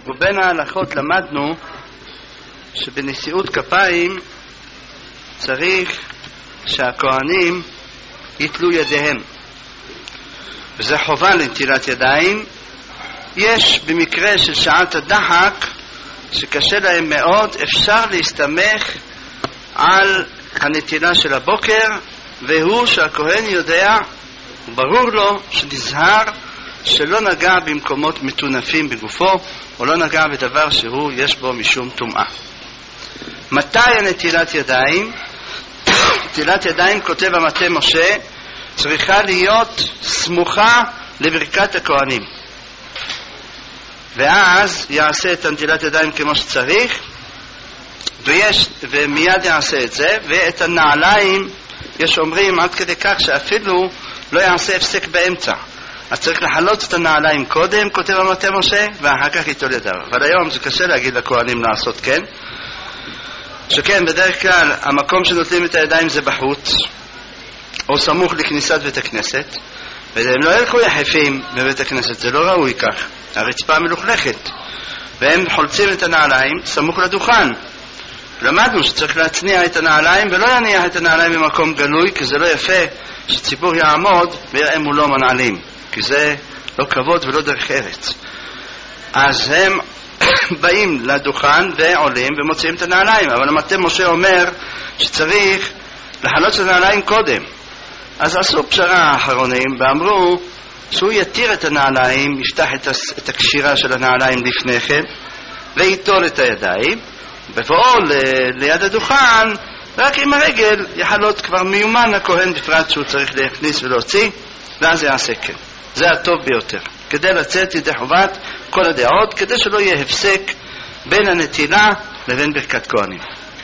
ובין ההלכות למדנו שבנשיאות כפיים צריך שהכהנים יתלו ידיהם, וזה חובה לנטילת ידיים. יש במקרה של שעת הדחק שקשה להם מאוד, אפשר להסתמך על הנטילה של הבוקר, והוא שהכהן יודע, ברור לו שנזהר שלא נגע במקומות מטונפים בגופו, או לא נגע בדבר שהוא יש בו משום טומאה. מתי הנטילת ידיים? נטילת ידיים, כותב המטה משה, צריכה להיות סמוכה לברכת הכהנים, ואז יעשה את נטילת ידיים כמו שצריך, ומיד יעשה את זה. ואת הנעליים יש אומרים עד כדי כך שאפילו לא יעשה הפסק באמצע, אז צריך לחלות את הנעליים קודם, כותב המטה משה, ואחר כך יטול ידיו. אבל היום זה קשה להגיד לכהנים לעשות כן, שכן בדרך כלל המקום שנוטלים את הידיים זה בחוץ או סמוך לכניסת בית הכנסת, והם לא ילכו יחפים בבית הכנסת, זה לא ראוי כך, הרצפה מלוכלכת, והם חולצים את הנעליים סמוך לדוכן. למדנו שצריך להצניע את הנעליים ולא יניח את הנעליים במקום גלוי, כי זה לא יפה שציבור יעמוד ויראה מולו מנעלים, כי זה לא כבוד ולא דרך ארץ. אז הם באים לדוכן ועולים ומוציאים את הנעליים, אבל המטה משה אומר שצריך לחלות את הנעליים קודם. אז עשו פשרה האחרונים ואמרו שהוא יתיר את הנעליים, יפתח את הקשירה של הנעליים לפני כן ויטול את הידיים, בבואו ליד הדוכן רק עם הרגל יחלות. כבר מיומן הכהן בפרט שהוא צריך להכניס ולהוציא, ואז יעשה כן. זה הטוב ביותר כדי לצאת ידי חובת כל הדעות, כדי שלא יהיה הפסק בין הנטילה לבין ברכת כהנים.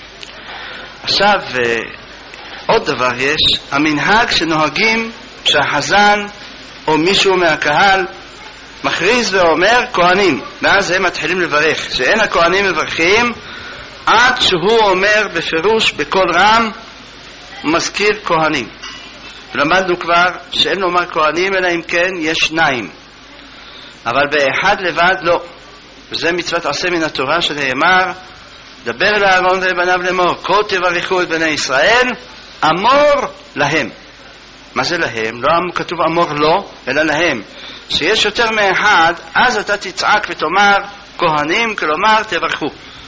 עכשיו עוד דבר, יש המנהג שנוהגים שהחזן או מישהו מהקהל מכריז ואומר כהנים, ואז הם מתחילים לברך, שאין הכהנים מברכים עד שהוא אומר בפירוש בקול רם מזכיר כהנים. למדנו כבר שאין לומר כהנים אלא אם כן יש שניים, אבל באחד לבד לא, וזה מצוות עשה מן התורה שנאמר דבר אל אהרון ובניו לאמור כה תברכו את בני ישראל אמור להם. מה זה להם? לא כתוב אמור לא, אלא להם, שיש יותר מאחד אז אתה תצעק ותאמר כהנים, כלומר תברכו.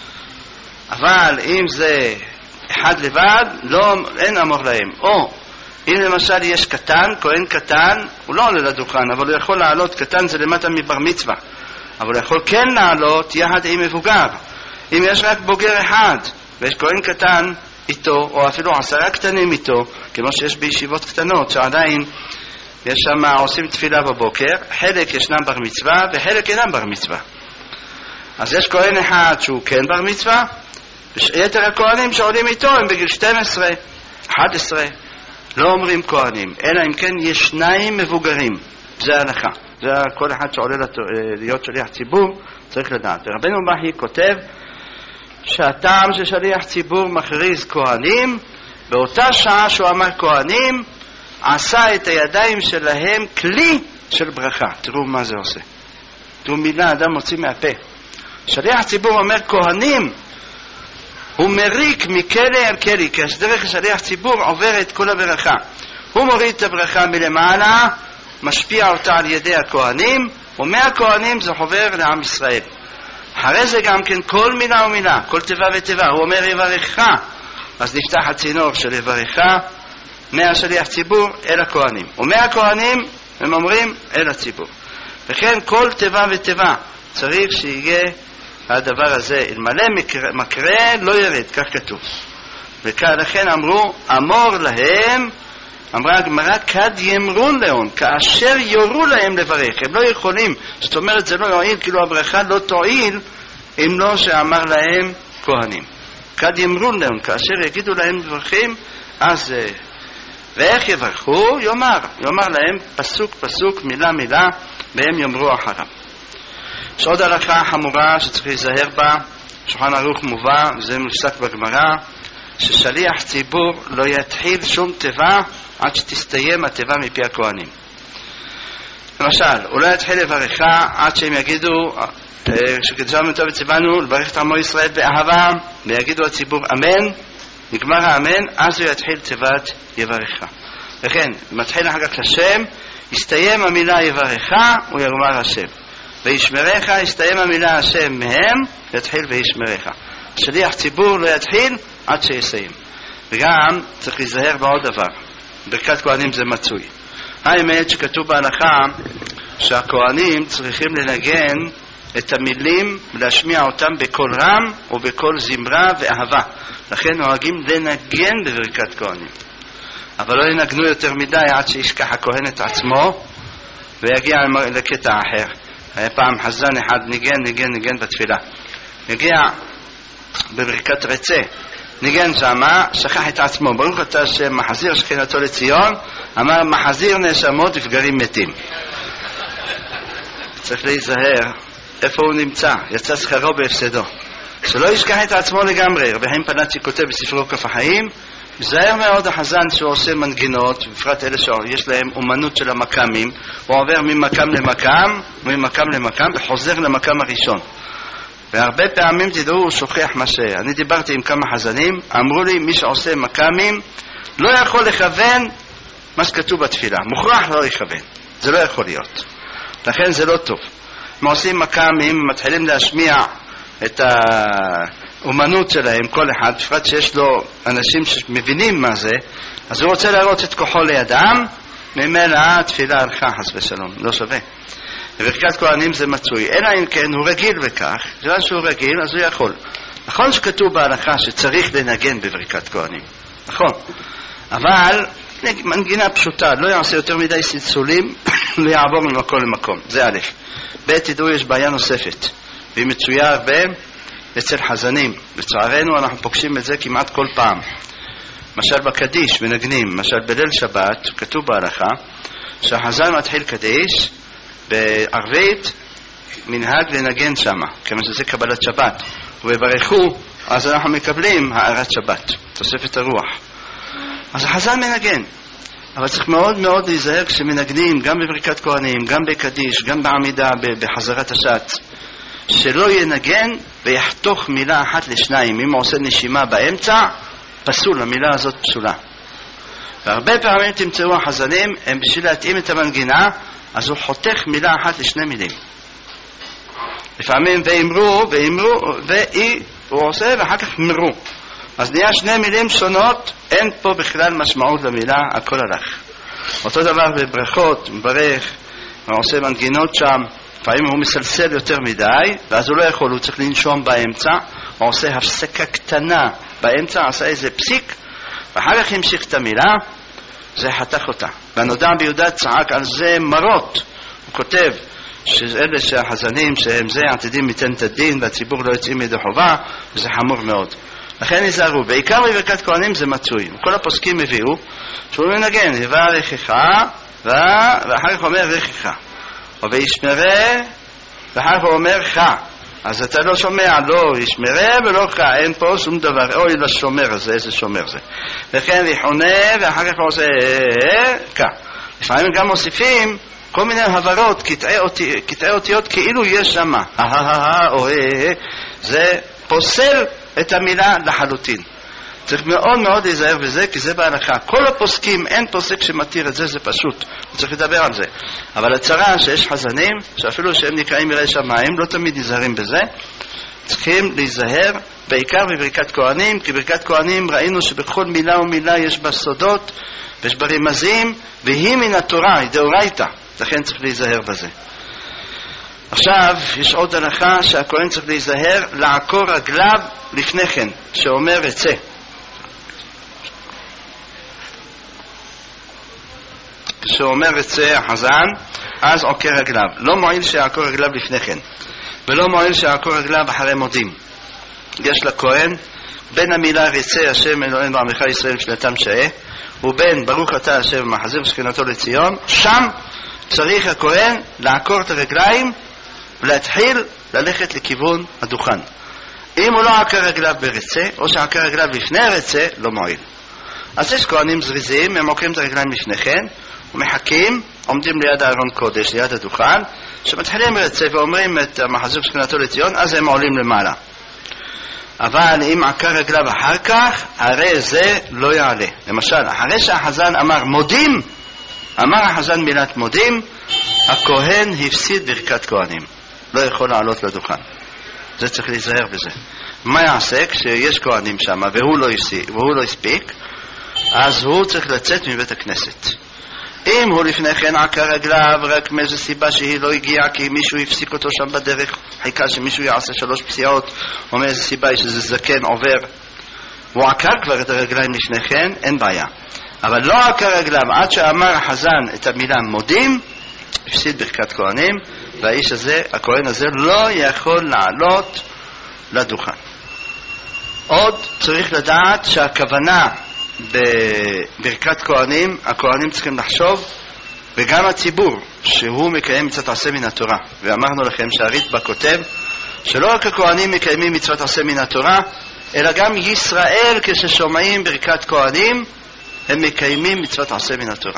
אבל אם זה אחד לבד לא, אין אמור להם. או אם למשל יש קטן, כהן קטן, הוא לא עולה לדוכן, אבל הוא יכול לעלות, קטן זה למטה מבר מצווה, אבל הוא יכול כן לעלות יחד עם מבוגר. אם יש רק בוגר אחד ויש כהן קטן איתו, או אפילו 10 קטנים איתו, כמו שיש בישיבות קטנות שעדיין יש שם עושים תפילה בבוקר, חלק ישנם בר מצווה וחלק אינם בר מצווה, אז יש כהן אחד שהוא כן בר מצווה, ויתר הכהנים שעולים איתו הם בגיל 12, 11, לא אומרים כהנים, אלא אם כן יש 2 מבוגרים. זה ההלכה, זה כל אחד שעולה להיות שליח ציבור צריך לדעת. רבנו בכי כותב שהטעם ששליח ציבור מכריז כהנים, באותה שעה שהוא אמר כהנים עשה את הידיים שלהם כלי של ברכה. תראו מה זה עושה, תראו מילה אדם מוציא מהפה. שליח ציבור אומר כהנים, הוא מריק מכלי אל כלי, כי דרך שליח ציבור עובר את כל הברכה. הוא מוריד את הברכה מלמעלה, משפיע אותה על ידי הכהנים, ומהכהנים זה עובר לעם ישראל. אחרי זה גם כן כל מילה ומילה, כל תיבה ותיבה, הוא אומר יברך, אז נפתח הצינור של יברך מהשליח ציבור אל הכהנים, ומהכהנים הם אומרים אל הציבור. וכן כל תיבה ותיבה צריך שיהיה הדבר הזה, אלמלא מקרה לא ירד, כך כתוב. ולכן אמרו אמור להם, אמרה הגמרא כד ימרון להם, כאשר יורו להם לברך. הם לא יכולים, זאת אומרת זה לא יועיל, כאילו הברכה לא תועיל אם לא שאמר להם כהנים. כד ימרון להם, כאשר יגידו להם בברכים, אז ואיך יברכו? יאמר להם פסוק פסוק, מילה מילה, והם יאמרו אחריו. יש עוד הלכה חמורה שצריך להיזהר בה, שולחן ערוך מובא, וזה מפסק בגמרא, ששליח ציבור לא יתחיל שום תיבה עד שתסתיים התיבה מפי הכהנים. למשל, הוא לא יתחיל לברך עד שהם יגידו שכתבנו טוב וציוונו לברך את עמו ישראל באהבה, ויגידו הציבור אמן, נגמר האמן, אז הוא יתחיל תיבת יברך. וכן, מתחיל אחר כך השם, יסתיים המילה יברך, הוא יאמר השם. וישמרך, יסתיים המילה השם מהם, יתחיל וישמרך. שליח ציבור לא יתחיל עד שיסיים. וגם צריך להיזהר בעוד דבר, ברכת כהנים זה מצוי. האמת שכתוב בהלכה שהכהנים צריכים לנגן את המילים ולהשמיע אותם בקול רם ובקול זמרה ואהבה, לכן נוהגים לנגן בברכת כהנים, אבל לא ינגנו יותר מדי עד שישכח הכהן את עצמו ויגיע לקטע אחר. היה פעם חזן אחד ניגן בתפילה, יגיע בברכת רצה, ניגן שמה, שכח את עצמו, ברוך אתה השם מחזיר שכינתו לציון, אמר מחזיר נשמות ופגרים מתים. צריך להיזהר איפה הוא נמצא, יצא שכרו בהפסדו, שלא ישכח את עצמו לגמרי. רבי חיים פנאצ'י כותב בספרו כף החיים, זהר מאוד החזן שהוא עושה מנגינות, בפרט אלה שיש להם אומנות של המקאמים, הוא עובר ממקם למקם וחוזר למקם הראשון, והרבה פעמים תדעו הוא שוכח מה אני דיברתי עם כמה חזנים, אמרו לי מי שעושה מקאמים לא יכול לכוון מה שכתוב בתפילה, מוכרח לא לכוון, זה לא יכול להיות, לכן זה לא טוב. הם עושים מקאמים, מתחילים להשמיע את האומנות שלהם, כל אחד, בפרט שיש לו אנשים שמבינים מה זה, אז הוא רוצה להראות את כוחו לידם, ממילא התפילה הלכה חס ושלום, לא שווה. בברכת כהנים זה מצוי, אלא אם כן הוא רגיל בכך, בגלל שהוא רגיל אז הוא יכול. נכון שכתוב בהלכה שצריך לנגן בברכת כהנים, נכון, אבל מנגינה פשוטה, לא יעשה יותר מדי סלסולים, לא יעבור ממקום למקום, זה א'. ב' תדעו יש בעיה נוספת, והיא מצויה הרבה אצל חזנים, לצערנו אנחנו פוגשים את זה כמעט כל פעם. למשל בקדיש מנגנים, למשל בליל שבת כתוב בהלכה שהחזן מתחיל קדיש בערבית, מנהג לנגן שמה, כמה שזה קבלת שבת, ובברכו אז אנחנו מקבלים הערת שבת, תוספת הרוח. אז החזן מנגן, אבל צריך מאוד מאוד להיזהר כשמנגנים, גם בברכת כהנים, גם בקדיש, גם בעמידה, בחזרת השעת, שלא ינגן ויחתוך מילה אחת לשניים. אם הוא עושה נשימה באמצע, פסול, המילה הזאת פסולה. והרבה פעמים תמצאו החזנים, הם בשביל להתאים את המנגינה, אז הוא חותך מילה אחת לשני מילים. לפעמים ואמרו, הוא עושה ואחר כך מרו. אז נהיה שני מילים שונות, אין פה בכלל משמעות למילה, הכל הלך. אותו דבר בברכות, מברך, הוא עושה מנגינות שם, לפעמים הוא מסלסל יותר מדי, ואז הוא לא יכול, הוא צריך לנשום באמצע, הוא עושה הפסקה קטנה באמצע, עשה איזה פסיק, ואחר כך המשיך את המילה, זה חתך אותה. והנודע ביהודה צעק על זה מרות, הוא כותב, שאלה שהחזנים שהם זה עתידים ייתן את הדין והציבור לא יוצאים ידי חובה, וזה חמור מאוד. לכן נזהרו, בעיקר בברכת כהנים זה מצוי, כל הפוסקים הביאו שהוא מנגן, יברכך ואחר כך אומר רכך, או וישמרה ואחר כך אומר ח, אז אתה לא שומע לא ישמרה ולא ח, אין פה שום דבר, אוי לשומר הזה, איזה שומר זה, וכן יחונה ואחר כך עושה ק. לפעמים גם מוסיפים כל מיני הברות, קטעי אותיות כאילו יש שמה, או זה פוסל את המילה לחלוטין. צריך מאוד מאוד להיזהר בזה, כי זה בהלכה. כל הפוסקים, אין פוסק שמתיר את זה, זה פשוט. צריך לדבר על זה. אבל הצרה שיש חזנים, שאפילו שהם נקראים יראי שמיים, לא תמיד נזהרים בזה. צריכים להיזהר, בעיקר בברכת כהנים, כי בברכת כהנים ראינו שבכל מילה ומילה יש בה סודות, ויש בה רמזים, והיא מן התורה, היא דאורייתא. לכן צריך להיזהר בזה. עכשיו, יש עוד הלכה שהכהן צריך להיזהר לעקור רגליו לפני כן, שאומר רצה. כשאומר רצה החזן, אז עוקר רגליו. לא מועיל שיעקור רגליו לפני כן, ולא מועיל שיעקור רגליו אחרי מודים. יש לכהן בין המילה רצה השם אלוהינו עמך ישראל שנתם שעה, ובין ברוך אתה השם מחזיר שכינתו לציון, שם צריך הכהן לעקור את הרגליים ולהתחיל ללכת לכיוון הדוכן. אם הוא לא עקר רגליו ברצה, או שעקר רגליו לפני רצה, לא מועיל. אז יש כהנים זריזים, הם עוקרים את הרגליים לפני כן, ומחכים, עומדים ליד הארון קודש, ליד הדוכן, שמתחילים רצף ואומרים את המחזור שכנתו לציון, אז הם עולים למעלה. אבל אם עקר רגליו אחר כך, הרי זה לא יעלה. למשל, אחרי שהחזן אמר מודים, אמר החזן מילת מודים, הכהן הפסיד ברכת כהנים. לא יכול לעלות לדוכן. זה צריך להיזהר בזה. מה יעשה כשיש כהנים שם והוא לא הספיק? אז הוא צריך לצאת מבית הכנסת. אם הוא לפני כן עקר רגליו רק מאיזו סיבה שהיא לא הגיעה כי מישהו הפסיק אותו שם בדרך, חיכה שמישהו יעשה 3 פסיעות, או מאיזו סיבה שזה זקן עובר, הוא עקר כבר את הרגליים לפני כן, אין בעיה. אבל לא עקר רגליו עד שאמר החזן את המילה מודים, הפסיד ברכת כהנים, והאיש הזה, הכהן הזה, לא יכול לעלות לדוכן. עוד צריך לדעת שהכוונה בברכת כהנים, הכהנים צריכים לחשוב, וגם הציבור, שהוא מקיים מצוות עשה מן התורה. ואמרנו לכם שהריטב"א כותב שלא רק הכהנים מקיימים מצוות עשה מן התורה, אלא גם ישראל כששומעים ברכת כהנים, הם מקיימים מצוות עשה מן התורה.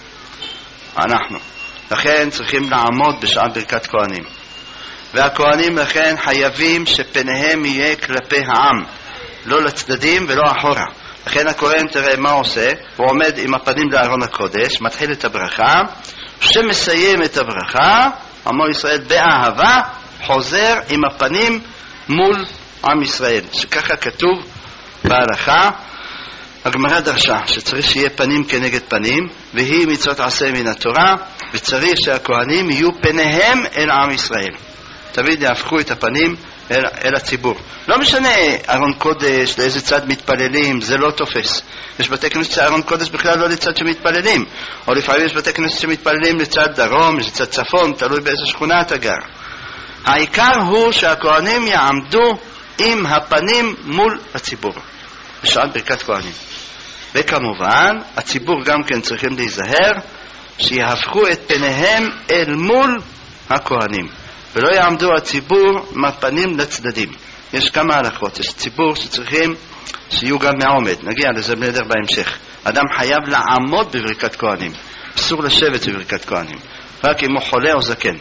אנחנו. לכן צריכים לעמוד בשעת ברכת כהנים. והכהנים לכן חייבים שפניהם יהיה כלפי העם, לא לצדדים ולא אחורה. לכן הכהן תראה מה עושה, הוא עומד עם הפנים לארון הקודש, מתחיל את הברכה, שמסיים את הברכה, עמו ישראל באהבה, חוזר עם הפנים מול עם ישראל. שככה כתוב בהלכה, הגמרא דרשה שצריך שיהיה פנים כנגד פנים, והיא מצוות עשה מן התורה, וצריך שהכהנים יהיו פניהם אל עם ישראל. תמיד יהפכו את הפנים אל הציבור. לא משנה ארון קודש, לאיזה צד מתפללים, זה לא תופס. יש בתי כנסת שארון קודש בכלל לא לצד שמתפללים, או לפעמים יש בתי כנסת שמתפללים לצד דרום, לצד צפון, תלוי באיזה שכונה אתה גר. העיקר הוא שהכהנים יעמדו עם הפנים מול הציבור בשעת ברכת כהנים. וכמובן הציבור גם כן צריכים להיזהר שיהפכו את פניהם אל מול הכהנים, ולא יעמדו הציבור מהפנים לצדדים. יש כמה הלכות, יש ציבור שצריכים שיהיו גם מעומד, נגיע לזה בנדר בהמשך. אדם חייב לעמוד בברכת כהנים, אסור לשבת בברכת כהנים, רק אם הוא חולה או זקן.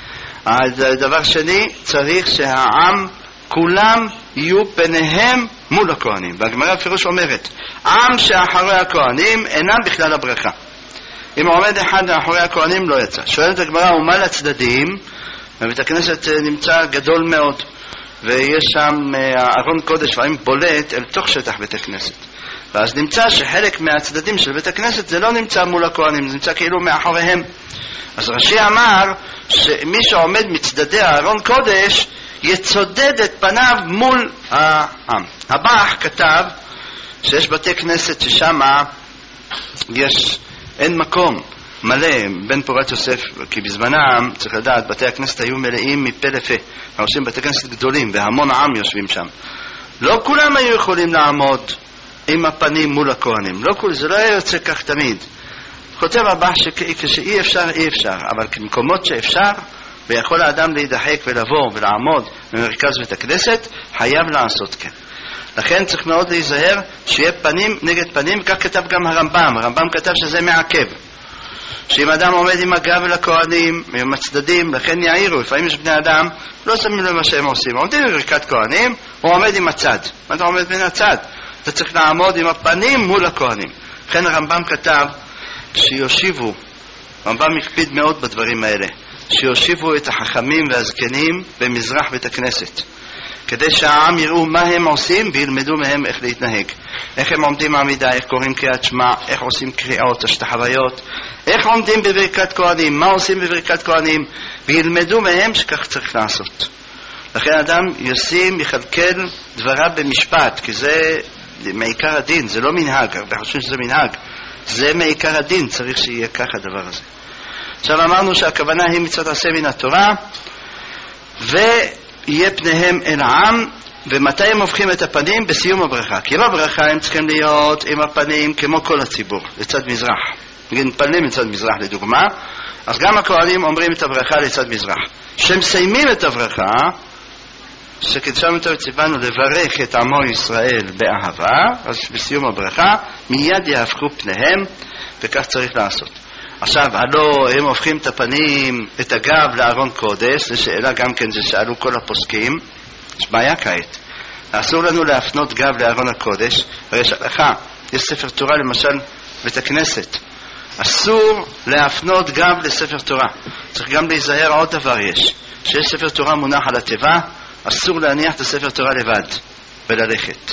הדבר שני, צריך שהעם כולם יהיו פניהם מול הכהנים, והגמרא בפירוש אומרת, עם שאחרי הכהנים אינם בכלל הברכה. אם עומד אחד מאחורי הכהנים לא יצא. שואלת הגמרא, ומה לצדדים? בבית הכנסת נמצא גדול מאוד, ויש שם ארון קודש לפעמים בולט אל תוך שטח בית הכנסת, ואז נמצא שחלק מהצדדים של בית הכנסת זה לא נמצא מול הכהנים, זה נמצא כאילו מאחוריהם. אז רש"י אמר שמי שעומד מצדדי הארון קודש יצודד את פניו מול העם. הבח כתב שיש בתי כנסת ששם אין מקום מלא בן פורת יוסף, כי בזמנם צריך לדעת בתי הכנסת היו מלאים מפה לפה, עושים בתי כנסת גדולים והמון עם יושבים שם. לא כולם היו יכולים לעמוד עם הפנים מול הכהנים, לא כולם, זה לא היה יוצא כך תמיד. כותב הבא שכשאי אפשר אי אפשר, אבל במקומות שאפשר ויכול האדם להידחק ולבוא ולעמוד במרכז בית הכנסת, חייב לעשות כן. לכן צריך מאוד להיזהר שיהיה פנים נגד פנים, כך כתב גם הרמב"ם כתב שזה מעכב, שאם אדם עומד עם הגב לכהנים עם הצדדים, לכן יעירו. לפעמים יש בני אדם לא שמים לב מה שהם עושים, עומדים בברכת כהנים, הוא עומד עם הצד. מה אתה עומד בין הצד? אתה צריך לעמוד עם הפנים מול הכהנים. לכן הרמב"ם כתב שיושיבו, הרמב"ם מקפיד מאוד בדברים האלה, שיושיבו את החכמים והזקנים במזרח בית הכנסת, כדי שהעם יראו מה הם עושים וילמדו מהם איך להתנהג, איך הם עומדים עמידה, איך קוראים קריאת שמע, איך עושים קריאות, השתחוויות, איך עומדים בברכת כהנים, מה עושים בברכת כהנים, וילמדו מהם שכך צריך לעשות. לכן אדם יכלכל דבריו במשפט, כי זה מעיקר הדין, זה לא מנהג, הרבה חושבים שזה מנהג, זה מעיקר הדין, צריך שיהיה כך הדבר הזה. עכשיו אמרנו שהכוונה היא מצוות עשה מן התורה, ויהיה פניהם אל העם. ומתי הם הופכים את הפנים? בסיום הברכה. כי בברכה הם צריכים להיות עם הפנים כמו כל הציבור, לצד מזרח. מתפללים לצד מזרח לדוגמה, אז גם הכהנים אומרים את הברכה לצד מזרח. שמסיימים את הברכה, שקידשנו אותו וציוונו לברך את עמו ישראל באהבה, אז בסיום הברכה מיד יהפכו פניהם, וכך צריך לעשות. עכשיו, הלא הם הופכים את הפנים, את הגב לארון קודש, זו שאלה גם כן, זה שאלו כל הפוסקים, יש בעיה כעת. אסור לנו להפנות גב לארון הקודש, הרי יש הלכה, יש ספר תורה למשל בית הכנסת, אסור להפנות גב לספר תורה. צריך גם להיזהר, עוד דבר יש, שיש ספר תורה מונח על התיבה, אסור להניח את הספר תורה לבד וללכת.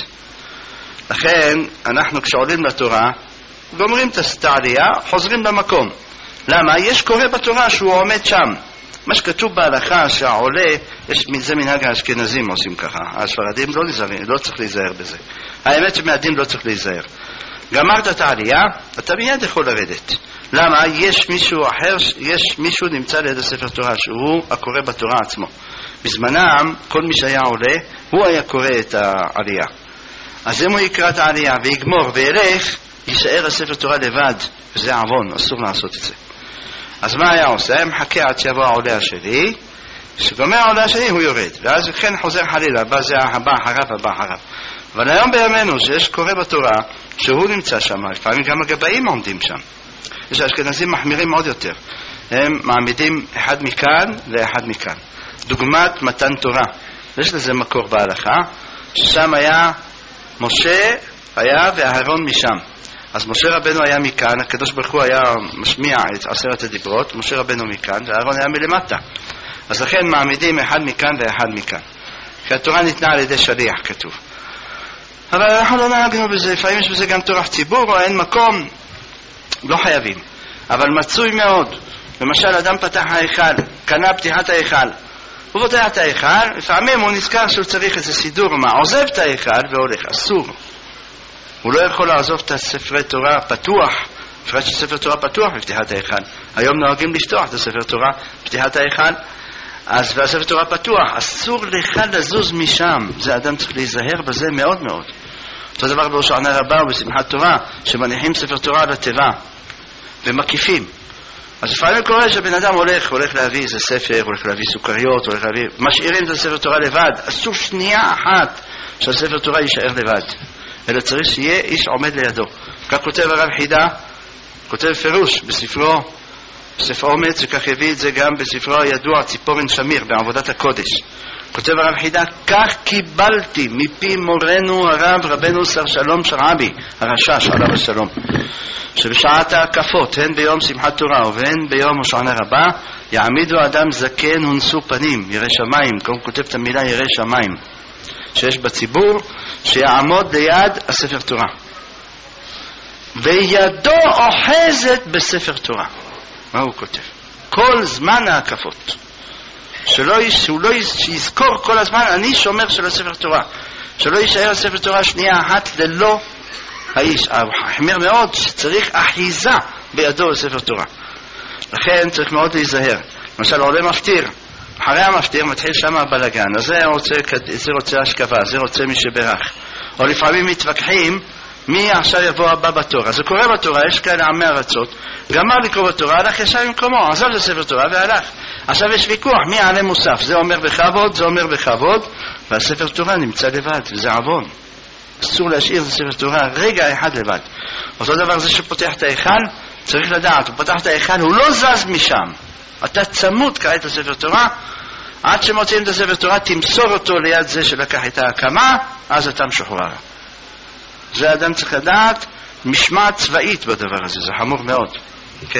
לכן אנחנו כשעולים לתורה, גומרים את העלייה, חוזרים למקום. למה? יש קורא בתורה שהוא עומד שם. מה שכתוב בהלכה שהעולה, זה מנהג האשכנזים עושים ככה. הספרדים לא צריך להיזהר בזה. האמת שמהדין לא צריך להיזהר. גמרת את העלייה, אתה מיד יכול לרדת. למה? יש מישהו אחר, יש מישהו נמצא ליד הספר תורה שהוא הקורא בתורה עצמו. בזמנם, כל מי שהיה עולה, הוא היה קורא את העלייה. אז אם הוא יקרא את העלייה ויגמור וילך, יישאר הספר תורה לבד, וזה עוון, אסור לעשות את זה. אז מה היה עושה? היה מחכה עד שיבוא העולה השני, שגומר העולה השני הוא יורד, ואז כן חוזר חלילה, הבא זה הבא אחריו. אבל היום בימינו שיש קורא בתורה, שהוא נמצא שם, לפעמים גם הגבאים עומדים שם. יש האשכנזים מחמירים עוד יותר. הם מעמידים אחד מכאן ואחד מכאן. דוגמת מתן תורה. יש לזה מקור בהלכה, ששם היה משה היה ואהרון משם. אז משה רבנו היה מכאן, הקדוש ברוך הוא היה משמיע את 10 הדיברות, משה רבנו מכאן ואהרון היה מלמטה. אז לכן מעמידים אחד מכאן ואחד מכאן. כי התורה ניתנה על ידי שליח, כתוב. אבל אנחנו לא נהגנו בזה, לפעמים יש בזה גם תורך ציבור או אין מקום, לא חייבים. אבל מצוי מאוד. למשל, אדם פתח ההיכל, קנה פתיחת ההיכל. הוא פותח את ההיכל, לפעמים הוא נזכר שהוא צריך איזה סידור, עוזב את ההיכל והולך, אסור. הוא לא יכול לעזוב את הספרי תורה פתוח, בפרט שספר תורה פתוח בפתיחת ההיכל. היום נוהגים לשטוח את הספר תורה בפתיחת ההיכל, אז והספר תורה פתוח, אסור לך לזוז משם. זה אדם צריך להיזהר בזה מאוד מאוד. אותו דבר בהושענא רבה ובשמחת תורה, שמניחים ספר תורה על התיבה ומקיפים. אז לפעמים קורה שבן אדם הולך להביא איזה ספר, הולך להביא סוכריות, הולך להביא, משאירים את הספר תורה לבד. אסור שנייה אחת שהספר תורה יישאר לבד, אלא צריך שיהיה איש עומד לידו. כך כותב הרב חידה, כותב פירוש בספרו, בספר אומץ, וכך הביא את זה גם בספרו הידוע ציפורן שמיר בעבודת הקודש. כותב הרב חידה, כך קיבלתי מפי מורנו הרב רבנו שר שלום שרעבי, הרשש עליו השלום, שבשעת ההקפות, הן ביום שמחת תורה והן ביום הושענא רבה, יעמידו אדם זקן ונשוא פנים, ירא שמיים, כמו כותב את המילה ירא שמיים, שיש בציבור, שיעמוד ליד הספר תורה. וידו אוחזת בספר תורה. מה הוא כותב? כל זמן ההקפות. שהוא לא יזכור כל הזמן, אני שומר של הספר תורה. שלא יישאר הספר תורה שנייה אחת ללא האיש. החמיר מאוד שצריך אחיזה בידו בספר תורה. לכן צריך מאוד להיזהר. למשל עולה מפטיר. אחרי המפטיר מתחיל שם הבלגן. אז זה רוצה השקפה, זה רוצה מי שברך. או לפעמים מתווכחים מי עכשיו יבוא הבא בתורה. אז זה קורא בתורה, יש כאלה עמי ארצות, גמר לקרוא בתורה, הלך ישר במקומו, עזב לספר תורה והלך. עכשיו יש ויכוח, מי עלה מוסף? זה אומר בכבוד, זה אומר בכבוד, והספר תורה נמצא לבד, וזה עוון. אסור להשאיר את הספר תורה רגע אחד לבד. אותו דבר זה שפותח את ההיכל, צריך לדעת, הוא פותח את ההיכל, הוא לא זז משם. אתה צמוד כעת לספר תורה, עד שמוצאים את הספר תורה, תמסור אותו ליד זה שלקח את ההקמה, אז אתה משוחרר. זה אדם צריך לדעת משמעת צבאית בדבר הזה, זה חמור מאוד. כן.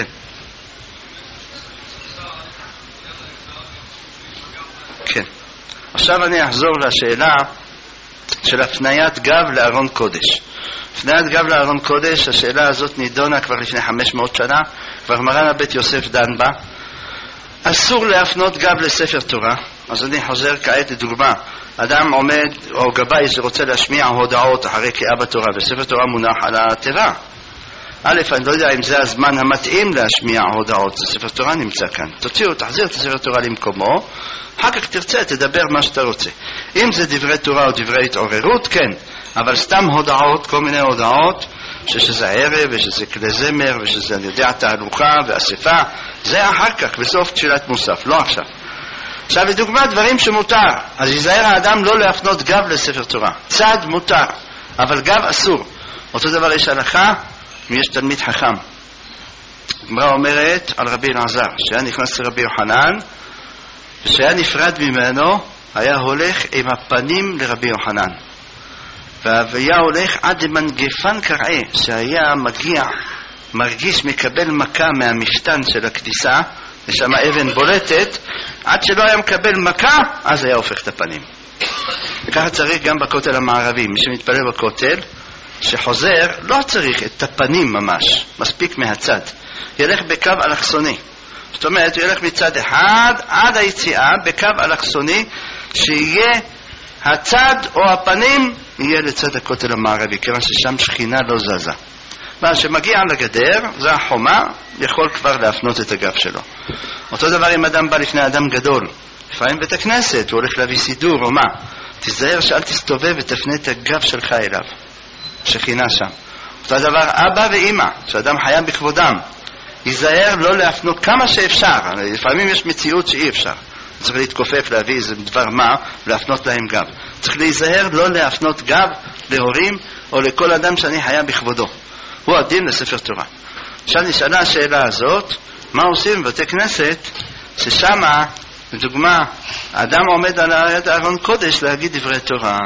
כן. עכשיו אני אחזור לשאלה של הפניית גב לארון קודש. הפניית גב לארון קודש, השאלה הזאת נידונה כבר לפני 500 שנה, כבר מרן הבית יוסף דן בה. אסור להפנות גב לספר תורה. אז אני חוזר כעת לדוגמה, אדם עומד או גבאי שרוצה להשמיע הודעות אחרי קריאה בתורה, וספר תורה מונח על התיבה. א', אני לא יודע אם זה הזמן המתאים להשמיע הודעות, זה ספר תורה נמצא כאן, תחזיר את הספר תורה למקומו, אחר כך תרצה, תדבר מה שאתה רוצה. אם זה דברי תורה או דברי התעוררות, כן, אבל סתם הודעות, כל מיני הודעות, שזה ערב ושזה כלי זמר ושזה אני יודע תהלוכה ואספה, זה אחר כך בסוף תפילת מוסף, לא עכשיו. עכשיו לדוגמה דברים שמותר, אז יזהר האדם לא להפנות גב לספר תורה. צד מותר, אבל גב אסור. אותו דבר יש הלכה, יש תלמיד חכם. הגמרא אומרת על רבי אלעזר, שהיה נכנס לרבי יוחנן, ושהיה נפרד ממנו, היה הולך עם הפנים לרבי יוחנן. והיה הולך עד למנגפן קרעה, שהיה מגיע, מרגיש, מקבל מכה מהמפתן של הכניסה, ושם אבן בולטת, עד שלא היה מקבל מכה, אז היה הופך את הפנים. וככה צריך גם בכותל המערבי. מי שמתפלל בכותל, שחוזר, לא צריך את הפנים ממש, מספיק מהצד. ילך בקו אלכסוני. זאת אומרת, הוא ילך מצד אחד עד היציאה בקו אלכסוני, שיהיה הצד או הפנים יהיה לצד הכותל המערבי, כיוון ששם שכינה לא זזה. ואז שמגיע לגדר, זה החומה, יכול כבר להפנות את הגב שלו. אותו דבר אם אדם בא לפני אדם גדול, לפעמים בית הכנסת, הוא הולך להביא סידור או מה, תיזהר שאל תסתובב ותפנה את הגב שלך אליו, שכינה שם. אותו דבר אבא ואמא, שאדם חייב בכבודם, ייזהר לא להפנות כמה שאפשר, לפעמים יש מציאות שאי אפשר, צריך להתכופף להביא איזה דבר מה, להפנות להם גב. צריך להיזהר לא להפנות גב להורים או לכל אדם שאני חייב בכבודו. הוא הדין לספר תורה. עכשיו נשאלה השאלה הזאת, מה עושים בבתי כנסת ששם, לדוגמה, האדם עומד על יד ארון קודש להגיד דברי תורה,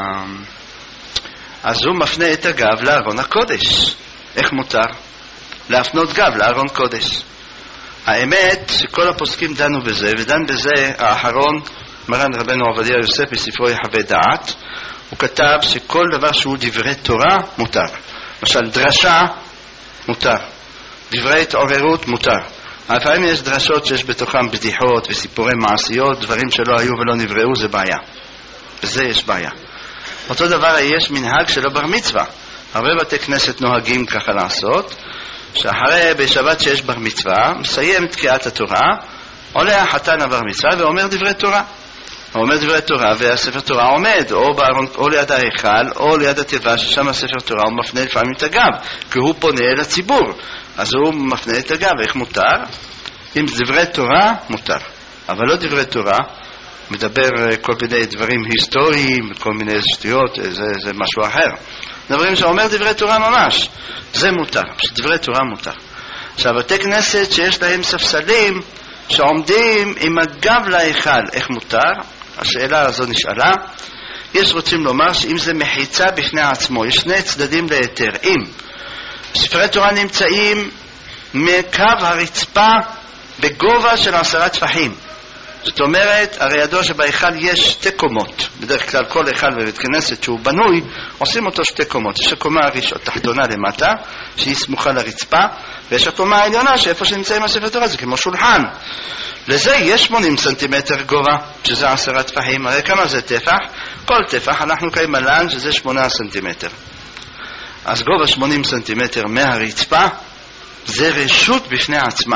אז הוא מפנה את הגב לארון הקודש. איך מותר? להפנות גב לארון קודש. האמת שכל הפוסקים דנו בזה, ודן בזה האחרון, מרן רבנו עובדיה יוסף בספרו יחווה דעת, הוא כתב שכל דבר שהוא דברי תורה מותר. למשל דרשה מותר, דברי התעוררות מותר. לפעמים יש דרשות שיש בתוכם בדיחות וסיפורי מעשיות, דברים שלא היו ולא נבראו, זה בעיה. בזה יש בעיה. אותו דבר יש מנהג שלא בר מצווה. הרבה בתי כנסת נוהגים ככה לעשות, שאחרי בשבת שיש בר מצווה, מסיים תקיעת התורה, עולה החתן הבר מצווה ואומר דברי תורה. הוא אומר דברי תורה, והספר תורה עומד או ליד ההיכל או ליד התיבה ששם הספר תורה, הוא מפנה לפעמים את הגב, כי הוא פונה אל הציבור, אז הוא מפנה את הגב. איך מותר? אם דברי תורה מותר, אבל לא דברי תורה, מדבר כל מיני דברים היסטוריים, כל מיני שטויות, זה משהו אחר. דברים שאומר דברי תורה ממש, זה מותר, דברי תורה מותר. עכשיו, בתי כנסת שיש להם ספסלים שעומדים עם הגב להיכל, איך מותר? השאלה הזו נשאלה. יש רוצים לומר שאם זה מחיצה בפני עצמו, יש שני צדדים ליתר. אם ספרי תורה נמצאים מקו הרצפה בגובה של 10 טפחים, זאת אומרת, הרי ידוע שבהיכל יש 2 קומות. בדרך כלל כל היכל בבית כנסת שהוא בנוי, עושים אותו 2 קומות. יש הקומה התחתונה למטה, שהיא סמוכה לרצפה, ויש הקומה העליונה, שאיפה שנמצאים הספר תורה, זה כמו שולחן. לזה יש 80 סנטימטר גובה, שזה 10 טפחים. הרי כמה זה טפח? כל טפח, אנחנו קיים מלן, שזה 8 סנטימטר. אז גובה 80 סנטימטר מהרצפה, זה רשות בפני עצמה.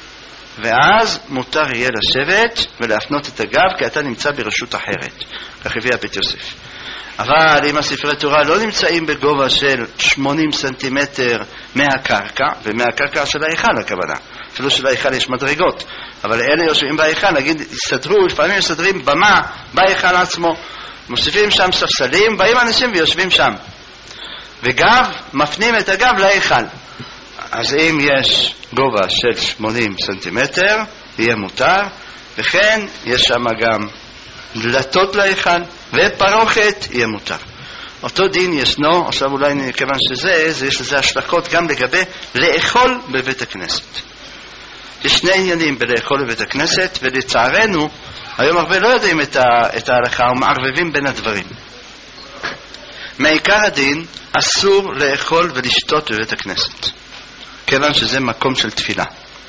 ואז מותר יהיה לשבת ולהפנות את הגב, כי אתה נמצא ברשות אחרת. כך הביא בית יוסף. אבל אם הספרי תורה לא נמצאים בגובה של 80 סנטימטר מהקרקע, ומהקרקע של ההיכל הכוונה, אפילו של ההיכל יש מדרגות, אבל אלה יושבים בהיכל, נגיד, יסתדרו, לפעמים יסתדרים במה בהיכל עצמו, מוסיפים שם ספסלים, באים אנשים ויושבים שם, וגב, מפנים את הגב להיכל. אז אם יש גובה של 80 סנטימטר, יהיה מותר, וכן יש שם גם דלתות להיכל, ופרוכת יהיה מותר. אותו דין ישנו, עכשיו אולי כיוון שזה, יש לזה השלכות גם לגבי לאכול בבית הכנסת. יש 2 עניינים בלאכול בבית הכנסת, ולצערנו, היום הרבה לא יודעים את ההלכה, ומערבבים בין הדברים. מעיקר הדין, אסור לאכול ולשתות בבית הכנסת. כיוון שזה מקום של תפילה.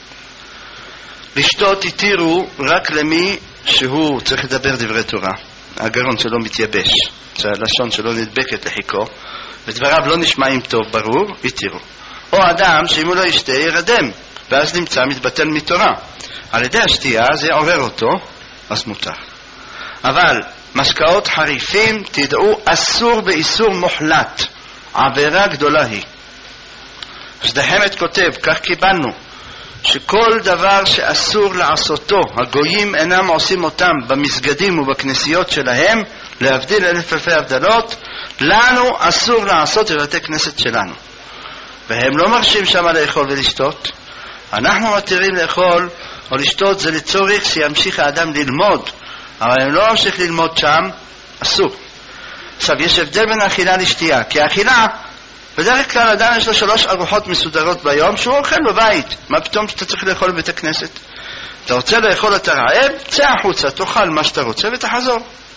לשתות התירו רק למי שהוא צריך לדבר דברי תורה. הגרון שלו מתייבש, שהלשון שלו נדבקת לחיקו, ודבריו לא נשמעים טוב, ברור, התירו. או אדם שאם הוא לא ישתה ירדם, ואז נמצא מתבטל מתורה. על ידי השתייה זה עובר אותו, אז מותר. אבל משקאות חריפים, תדעו, אסור באיסור מוחלט. עבירה גדולה היא. שדחמת כותב, כך קיבלנו, שכל דבר שאסור לעשותו, הגויים אינם עושים אותם במסגדים ובכנסיות שלהם, להבדיל 1000 אלפי הבדלות, לנו אסור לעשות בבתי כנסת שלנו. והם לא מרשים שם לאכול ולשתות, אנחנו מתירים לאכול או לשתות זה לצורך שימשיך האדם ללמוד, אבל אם לא ממשיך ללמוד שם, אסור. עכשיו, יש הבדל בין האכילה לשתייה, כי האכילה, בדרך כלל אדם יש לו 3 ארוחות מסודרות ביום שהוא אוכל בבית. מה פתאום שאתה צריך לאכול בבית הכנסת? אתה רוצה לאכול, אתה רעב, צא החוצה, תאכל מה שאתה רוצה ותחזור.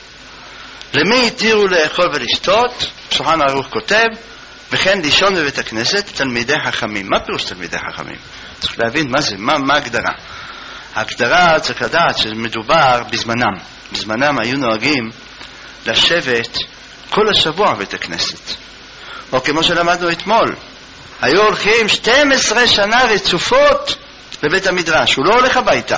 למי התירו לאכול ולשתות? שולחן ערוך כותב, וכן לישון בבית הכנסת תלמידי חכמים. מה פירוש תלמידי חכמים? צריך להבין מה זה, מה ההגדרה. ההגדרה צריך לדעת שמדובר בזמנם. בזמנם היו נוהגים לשבת כל השבוע בבית הכנסת. או כמו שלמדנו אתמול, היו הולכים 12 שנה רצופות לבית המדרש. הוא לא הולך הביתה.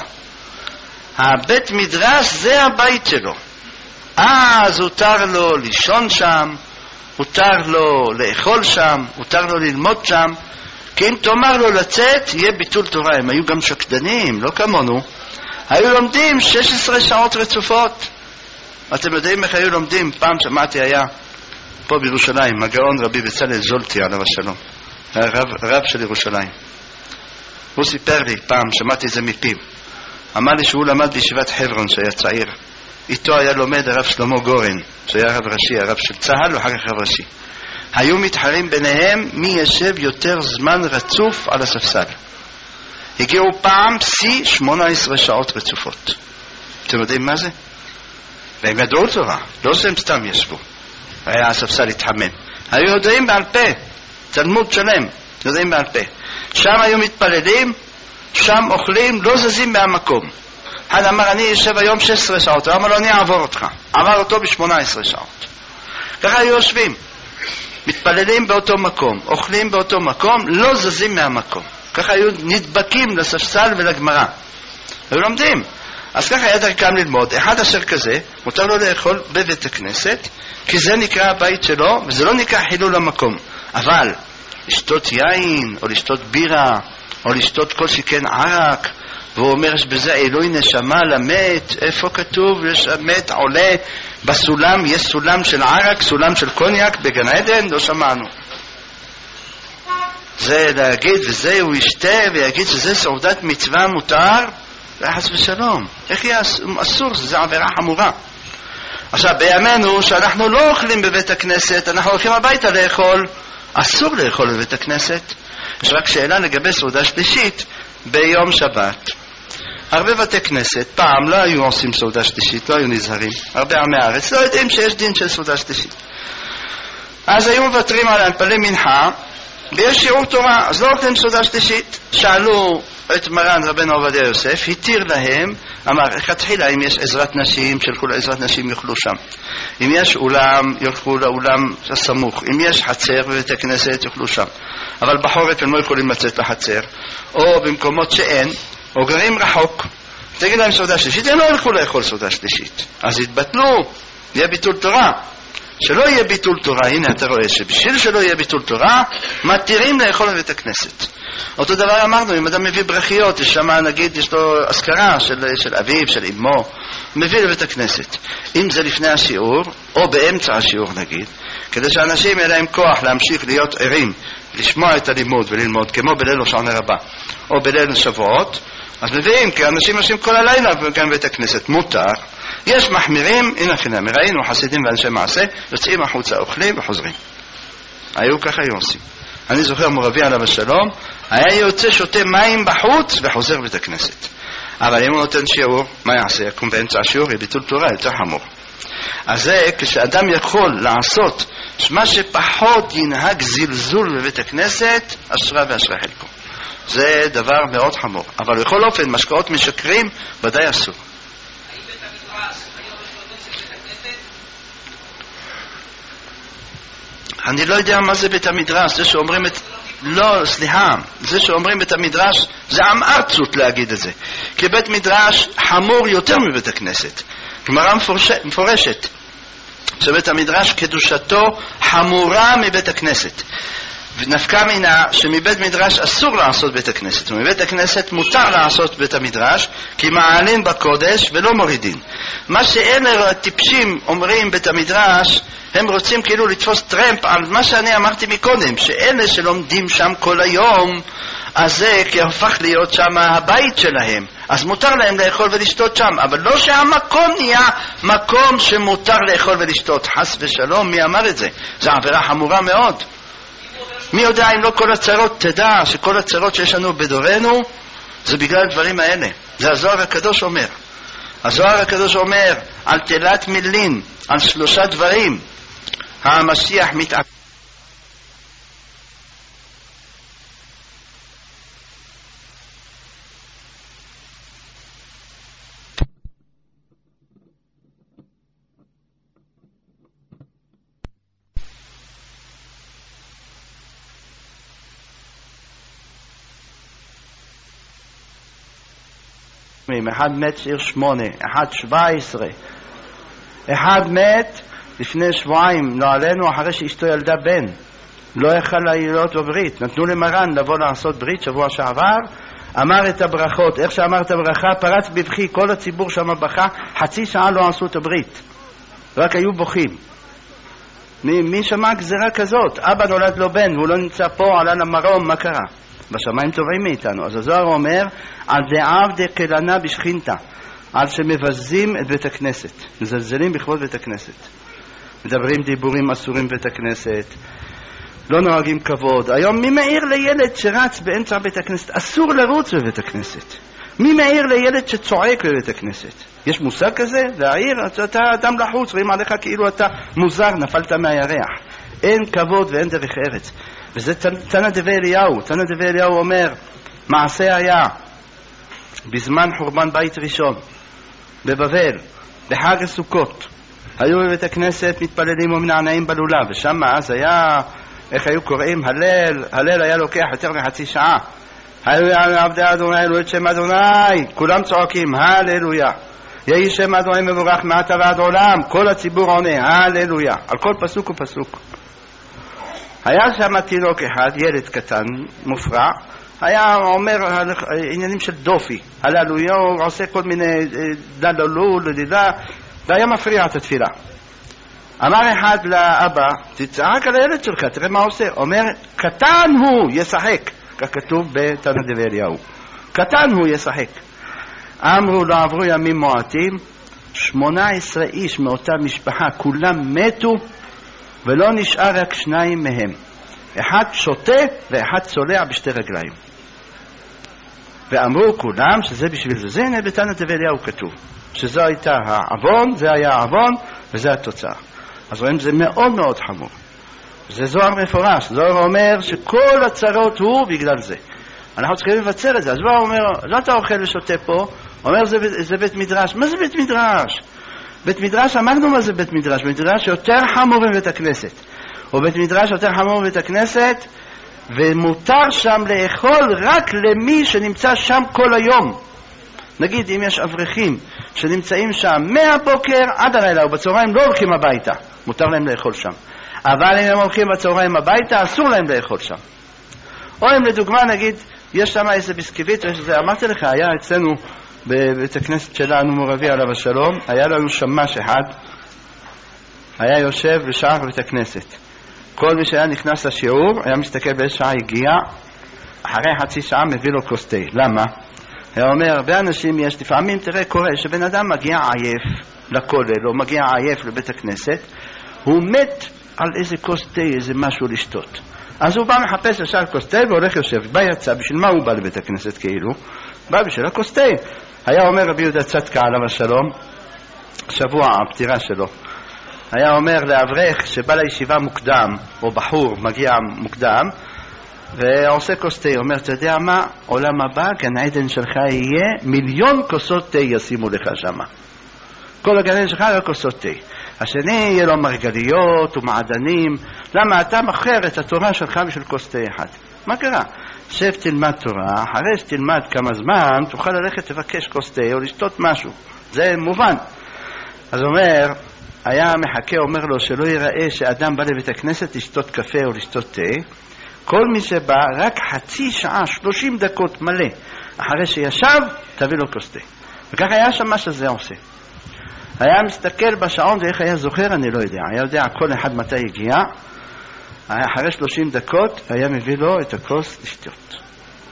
הבית מדרש זה הבית שלו. אז הותר לו לישון שם, הותר לו לאכול שם, הותר לו ללמוד שם, כי אם תאמר לו לצאת, יהיה ביטול תורה. הם היו גם שקדנים, לא כמונו. היו לומדים 16 שעות רצופות. אתם יודעים איך היו לומדים? פעם שמעתי היה פה בירושלים, הגאון רבי בצלאל זולטי עליו השלום, הרב של ירושלים. הוא סיפר לי פעם, שמעתי את זה מפיו, אמר לי שהוא למד בישיבת חברון שהיה צעיר, איתו היה לומד הרב שלמה גורן שהיה רב ראשי, הרב של צהל ואחר כך רב ראשי. היו מתחרים ביניהם מי ישב יותר זמן רצוף על הספסל. הגיעו פעם שיא 18 שעות רצופות. אתם יודעים מה זה? והם ידעו תורה, לא שהם סתם ישבו, היה הספסל התחמם. היו יודעים בעל פה, תלמוד שלם, יודעים בעל פה. שם היו מתפללים, שם אוכלים, לא זזים מהמקום. אחד אמר, אני יושב היום 16 שעות, הוא אמר לו, אני אעבור אותך. עבר אותו ב-18 שעות. ככה היו יושבים, מתפללים באותו מקום, אוכלים באותו מקום, לא זזים מהמקום. ככה היו נדבקים לספסל ולגמרא. היו לומדים. אז ככה היה דרכם ללמוד. אחד אשר כזה, מותר לו לאכול בבית הכנסת, כי זה נקרא הבית שלו, וזה לא נקרא חילול המקום. אבל לשתות יין, או לשתות בירה, או לשתות כל שכן ערק, והוא אומר שבזה אלוהי נשמה למת. איפה כתוב? יש מת עולה בסולם, יש סולם של ערק, סולם של קוניאק בגן עדן, לא שמענו. זה להגיד, וזה הוא ישתה, ויגיד שזה סעודת מצווה מותר, וחס ושלום. איך יהיה אסור? זה עבירה חמורה. עכשיו, בימינו שאנחנו לא אוכלים בבית הכנסת, אנחנו הולכים הביתה לאכול. אסור לאכול בבית הכנסת. יש רק שאלה לגבי סעודה שלישית ביום שבת. הרבה בתי כנסת פעם לא היו עושים סעודה שלישית, לא היו נזהרים. הרבה עמי הארץ לא יודעים שיש דין של סעודה שלישית. אז היו מוותרים על להתפלל מנחה, ויש שיעור תורה, אז לא אוכלים סעודה שלישית. שאלו את מרן רבנו עובדיה יוסף, התיר להם, אמר, תחילה אם יש עזרת נשים, שלחו לעזרת נשים יאכלו שם. אם יש אולם, ילכו לאולם הסמוך. אם יש חצר בבית הכנסת, יאכלו שם. אבל בחורף הם לא יכולים לצאת לחצר, או במקומות שאין, או גרים רחוק. תגיד להם סעודה שלישית, הם לא ילכו לאכול סעודה שלישית. אז יתבטלו, יהיה ביטול תורה. שלא יהיה ביטול תורה, הנה אתה רואה שבשביל שלא יהיה ביטול תורה, מתירים לאכול בבית הכנסת. אותו דבר אמרנו, אם אדם מביא ברכיות, יש שם נגיד, יש לו אזכרה של אביו, של אמו, מביא לבית הכנסת. אם זה לפני השיעור, או באמצע השיעור נגיד, כדי שאנשים יהיה להם כוח להמשיך להיות ערים, לשמוע את הלימוד וללמוד, כמו בליל הושענא רבה, או בליל שבועות, אז מביאים, כי אנשים עושים כל הלילה גם בבית הכנסת, מותר. יש מחמירים, הנה חינם, ראינו חסידים ואנשי מעשה, יוצאים החוצה, אוכלים וחוזרים. היו ככה היו עושים. אני זוכר מורבי עליו השלום, היה יוצא שותה מים בחוץ וחוזר בית הכנסת. אבל אם הוא נותן שיעור, מה יעשה? יקום באמצע השיעור, יהיה ביטול תורה, יותר חמור. אז זה כשאדם יכול לעשות מה שפחות ינהג זלזול בבית הכנסת, אשרה ואשרה חלקו. זה דבר מאוד חמור. אבל בכל אופן, משקאות משקרים ודאי אסור. אני לא יודע מה זה בית המדרש. זה שאומרים את... לא, סליחה. זה שאומרים בית המדרש, זה עם ארצות להגיד את זה. כי בית מדרש חמור יותר מבית הכנסת. גמרא מפורשת. שבית המדרש קדושתו חמורה מבית הכנסת. ונפקא מינה שמבית מדרש אסור לעשות בית הכנסת, ומבית הכנסת מותר לעשות בית המדרש, כי מעלים בקודש ולא מורידים. מה שאלה הטיפשים אומרים בית המדרש, הם רוצים כאילו לתפוס טרמפ על מה שאני אמרתי מקודם, שאלה שלומדים שם כל היום, אז זה הפך להיות שם הבית שלהם, אז מותר להם לאכול ולשתות שם, אבל לא שהמקום נהיה מקום שמותר לאכול ולשתות. חס ושלום, מי אמר את זה? זו עבירה חמורה מאוד. מי יודע אם לא כל הצרות, תדע שכל הצרות שיש לנו בדורנו זה בגלל הדברים האלה. זה הזוהר הקדוש אומר. הזוהר הקדוש אומר על תלת מילין, על 3 דברים המשיח מתעקש. אחד מת צעיר 8, אחד 17, אחד מת לפני שבועיים, לא עלינו, אחרי שאשתו ילדה בן, לא יכל להיות בברית, נתנו למרן לבוא לעשות ברית שבוע שעבר, אמר את הברכות, איך שאמר את הברכה פרץ בבכי, כל הציבור שם בכה, חצי שעה לא עשו את הברית, רק היו בוכים. מי שמע גזירה כזאת? אבא נולד לו בן והוא לא נמצא פה, עלה למרום, מה קרה? בשמיים טובים מאיתנו. אז הזוהר אומר על דעב דקלנה בשכינתה, על שמבזים את בית הכנסת, מזלזלים בכבוד בית הכנסת, מדברים דיבורים אסורים בבית הכנסת, לא נוהגים כבוד. היום מי מעיר לילד שרץ באמצע בית הכנסת? אסור לרוץ בבית הכנסת. מי מעיר לילד שצועק בבית הכנסת? יש מושג כזה? להעיר? אתה אדם לחוץ, רואים עליך כאילו אתה מוזר, נפלת מהירח. אין כבוד ואין דרך ארץ. וזה תנא דבי אליהו. תנא דבי אליהו אומר, מעשה היה בזמן חורבן בית ראשון בבבל, בחג הסוכות, היו בבית הכנסת מתפללים ומנענעים בלולה, ושם אז היה, איך היו קוראים? הלל. הלל היה לוקח יותר מחצי שעה. הללויה עבדי אדוני אלוהי את שם אדוני, כולם צועקים הללויה, יהי שם אדוני מבורך מעתה ועד עולם, כל הציבור עונה הללויה על כל פסוק ופסוק. היה שם תינוק אחד, ילד קטן מופרע, היה אומר עניינים של דופי, הללויה, הוא עושה כל מיני דללו לדידה, והיה מפריע את התפילה. אמר אחד לאבא, תצעק על הילד שלך, תראה מה עושה. אומר, קטן הוא, ישחק, ככתוב בתנא דבי אליהו, קטן הוא, ישחק. אמרו לא עברו ימים מועטים, 18 איש מאותה משפחה כולם מתו, ולא נשאר רק 2 מהם, אחד שותה ואחד צולע בשתי רגליים. ואמרו כולם שזה בשביל זה, הנה בתנא דבי אליהו כתוב שזו הייתה העוון, זה היה העוון וזה התוצאה. אז רואים, זה מאוד מאוד חמור. זה זוהר מפורש. זוהר אומר שכל הצרות הוא בגלל זה. אנחנו צריכים לבצר את זה. אז זוהר אומר, לא אתה אוכל ושותה פה, אומר זה בית מדרש. מה זה בית מדרש? בית מדרש, אמרנו מה זה בית מדרש. בית מדרש יותר חמור מבית הכנסת. ובית מדרש יותר חמור מבית הכנסת, ומותר שם לאכול רק למי שנמצא שם כל היום. נגיד אם יש אברכים שנמצאים שם מהבוקר עד הלילה ובצהריים לא הולכים הביתה, מותר להם לאכול שם. אבל אם הם הולכים בצהריים הביתה אסור להם לאכול שם. או אם לדוגמה נגיד יש שם איזה ביסקוויט, אמרתי לך, היה אצלנו בבית הכנסת שלנו מורבי עליו השלום, היה לנו שמש אחד, היה יושב בשער בבית הכנסת. כל מי שהיה נכנס לשיעור היה מסתכל באיזה שעה הגיע, אחרי חצי שעה מביא לו כוס תה. למה? הוא אומר, באנשים יש לפעמים, תראה, קורה שבן אדם מגיע עייף לכולל או מגיע עייף לבית הכנסת, הוא מת על איזה כוס תה, איזה משהו לשתות. אז הוא בא מחפש ישר כוס תה והולך יושב. בא יצא, בשביל מה הוא בא לבית הכנסת כאילו? בא בשביל הכוס תה. היה אומר רבי יהודה צדקה עליו השלום, שבוע הפטירה שלו, היה אומר לאברך שבא לישיבה מוקדם, או בחור מגיע מוקדם, ועושה כוס תה, אומר, אתה יודע מה? עולם הבא, גן עדן שלך יהיה 1,000,000 כוסות תה ישימו לך שם. כל הגן עדן שלך יהיה כוסות תה. השני יהיה לו מרגליות ומעדנים. למה? אתה מוכר את התורה שלך בשביל כוס תה אחד. מה קרה? שב תלמד תורה, אחרי שתלמד כמה זמן, תוכל ללכת לבקש כוס תה או לשתות משהו. זה מובן. אז אומר, היה מחכה, אומר לו, שלא ייראה שאדם בא לבית הכנסת לשתות קפה או לשתות תה. כל מי שבא, רק חצי שעה, 30 דקות מלא, אחרי שישב, תביא לו כוס תה. וכך היה שם מה שזה עושה. היה מסתכל בשעון, ואיך היה זוכר, אני לא יודע. היה יודע כל אחד מתי הגיע. אחרי 30 דקות, היה מביא לו את הכוס לשתות.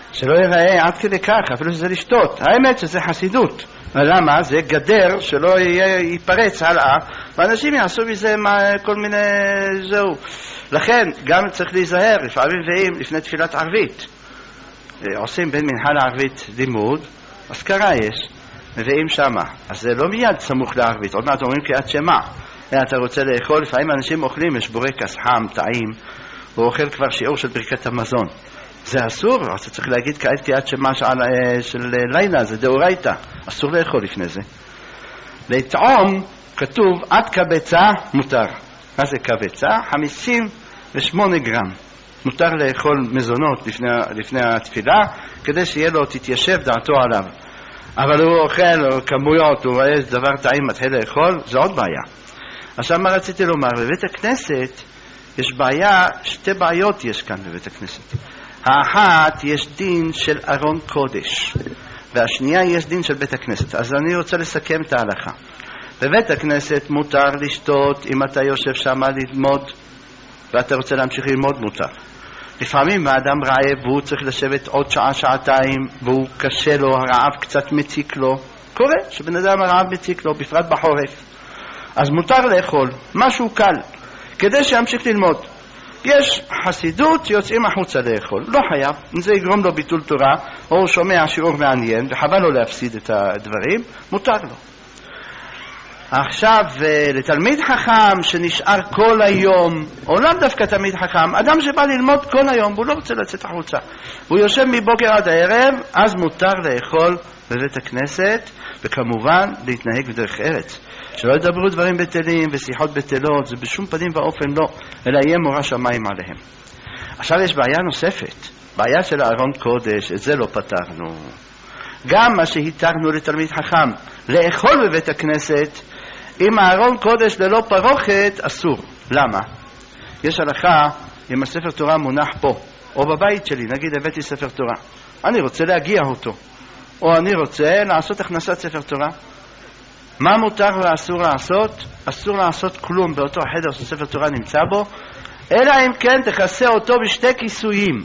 שלא ייראה עד כדי כך, אפילו שזה לשתות. האמת שזה חסידות. למה? זה גדר שלא ייפרץ הלאה, ואנשים יעשו מזה כל מיני זהו. לכן גם צריך להיזהר, לפעמים מביאים לפני תפילת ערבית. עושים בין מנחה לערבית לימוד, אזכרה יש, מביאים שמה. אז זה לא מיד סמוך לערבית, עוד מעט אומרים קריאת שמע. אתה רוצה לאכול, לפעמים אנשים אוכלים, יש בורקס חם, טעים, הוא אוכל כבר שיעור של ברכת המזון. זה אסור, אז צריך להגיד כעת קריאת שמע של לילה, זה דאורייתא, אסור לאכול לפני זה. לטעום כתוב עד קבצה מותר. מה זה קבצה? 58 גרם. מותר לאכול מזונות לפני התפילה, כדי שיהיה לו תתיישב דעתו עליו. אבל הוא אוכל כמויות, הוא רואה דבר טעים מתחיל לאכול, זה עוד בעיה. עכשיו מה רציתי לומר? בבית הכנסת יש בעיה, שתי בעיות יש כאן בבית הכנסת. האחת יש דין של ארון קודש, והשנייה יש דין של בית הכנסת. אז אני רוצה לסכם את ההלכה. בבית הכנסת מותר לשתות אם אתה יושב שם ללמוד, ואתה רוצה להמשיך ללמוד מותר. לפעמים האדם רעב והוא צריך לשבת עוד שעה, שעתיים, והוא קשה לו, הרעב קצת מציק לו. קורה שבן אדם הרעב מציק לו, בפרט בחורף. אז מותר לאכול משהו קל, כדי שימשיך ללמוד. יש חסידות, יוצאים החוצה לאכול. לא חייב, אם זה יגרום לו ביטול תורה, או הוא שומע שיעור מעניין, וחבל לו להפסיד את הדברים, מותר לו. עכשיו, לתלמיד חכם שנשאר כל היום, או לא דווקא תלמיד חכם, אדם שבא ללמוד כל היום, והוא לא רוצה לצאת החוצה, הוא יושב מבוקר עד הערב, אז מותר לאכול בבית הכנסת, וכמובן להתנהג בדרך ארץ. שלא ידברו דברים בטלים ושיחות בטלות, זה בשום פנים ואופן לא, אלא יהיה מורא שמיים עליהם. עכשיו יש בעיה נוספת, בעיה של ארון קודש, את זה לא פתרנו. גם מה שהתרנו לתלמיד חכם, לאכול בבית הכנסת, אם הארון קודש ללא פרוכת, אסור. למה? יש הלכה, אם הספר תורה מונח פה, או בבית שלי, נגיד הבאתי ספר תורה, אני רוצה להגיע אותו, או אני רוצה לעשות הכנסת ספר תורה. מה מותר ואסור לעשות? אסור לעשות כלום באותו החדר שספר תורה נמצא בו, אלא אם כן תכסה אותו בשתי כיסויים.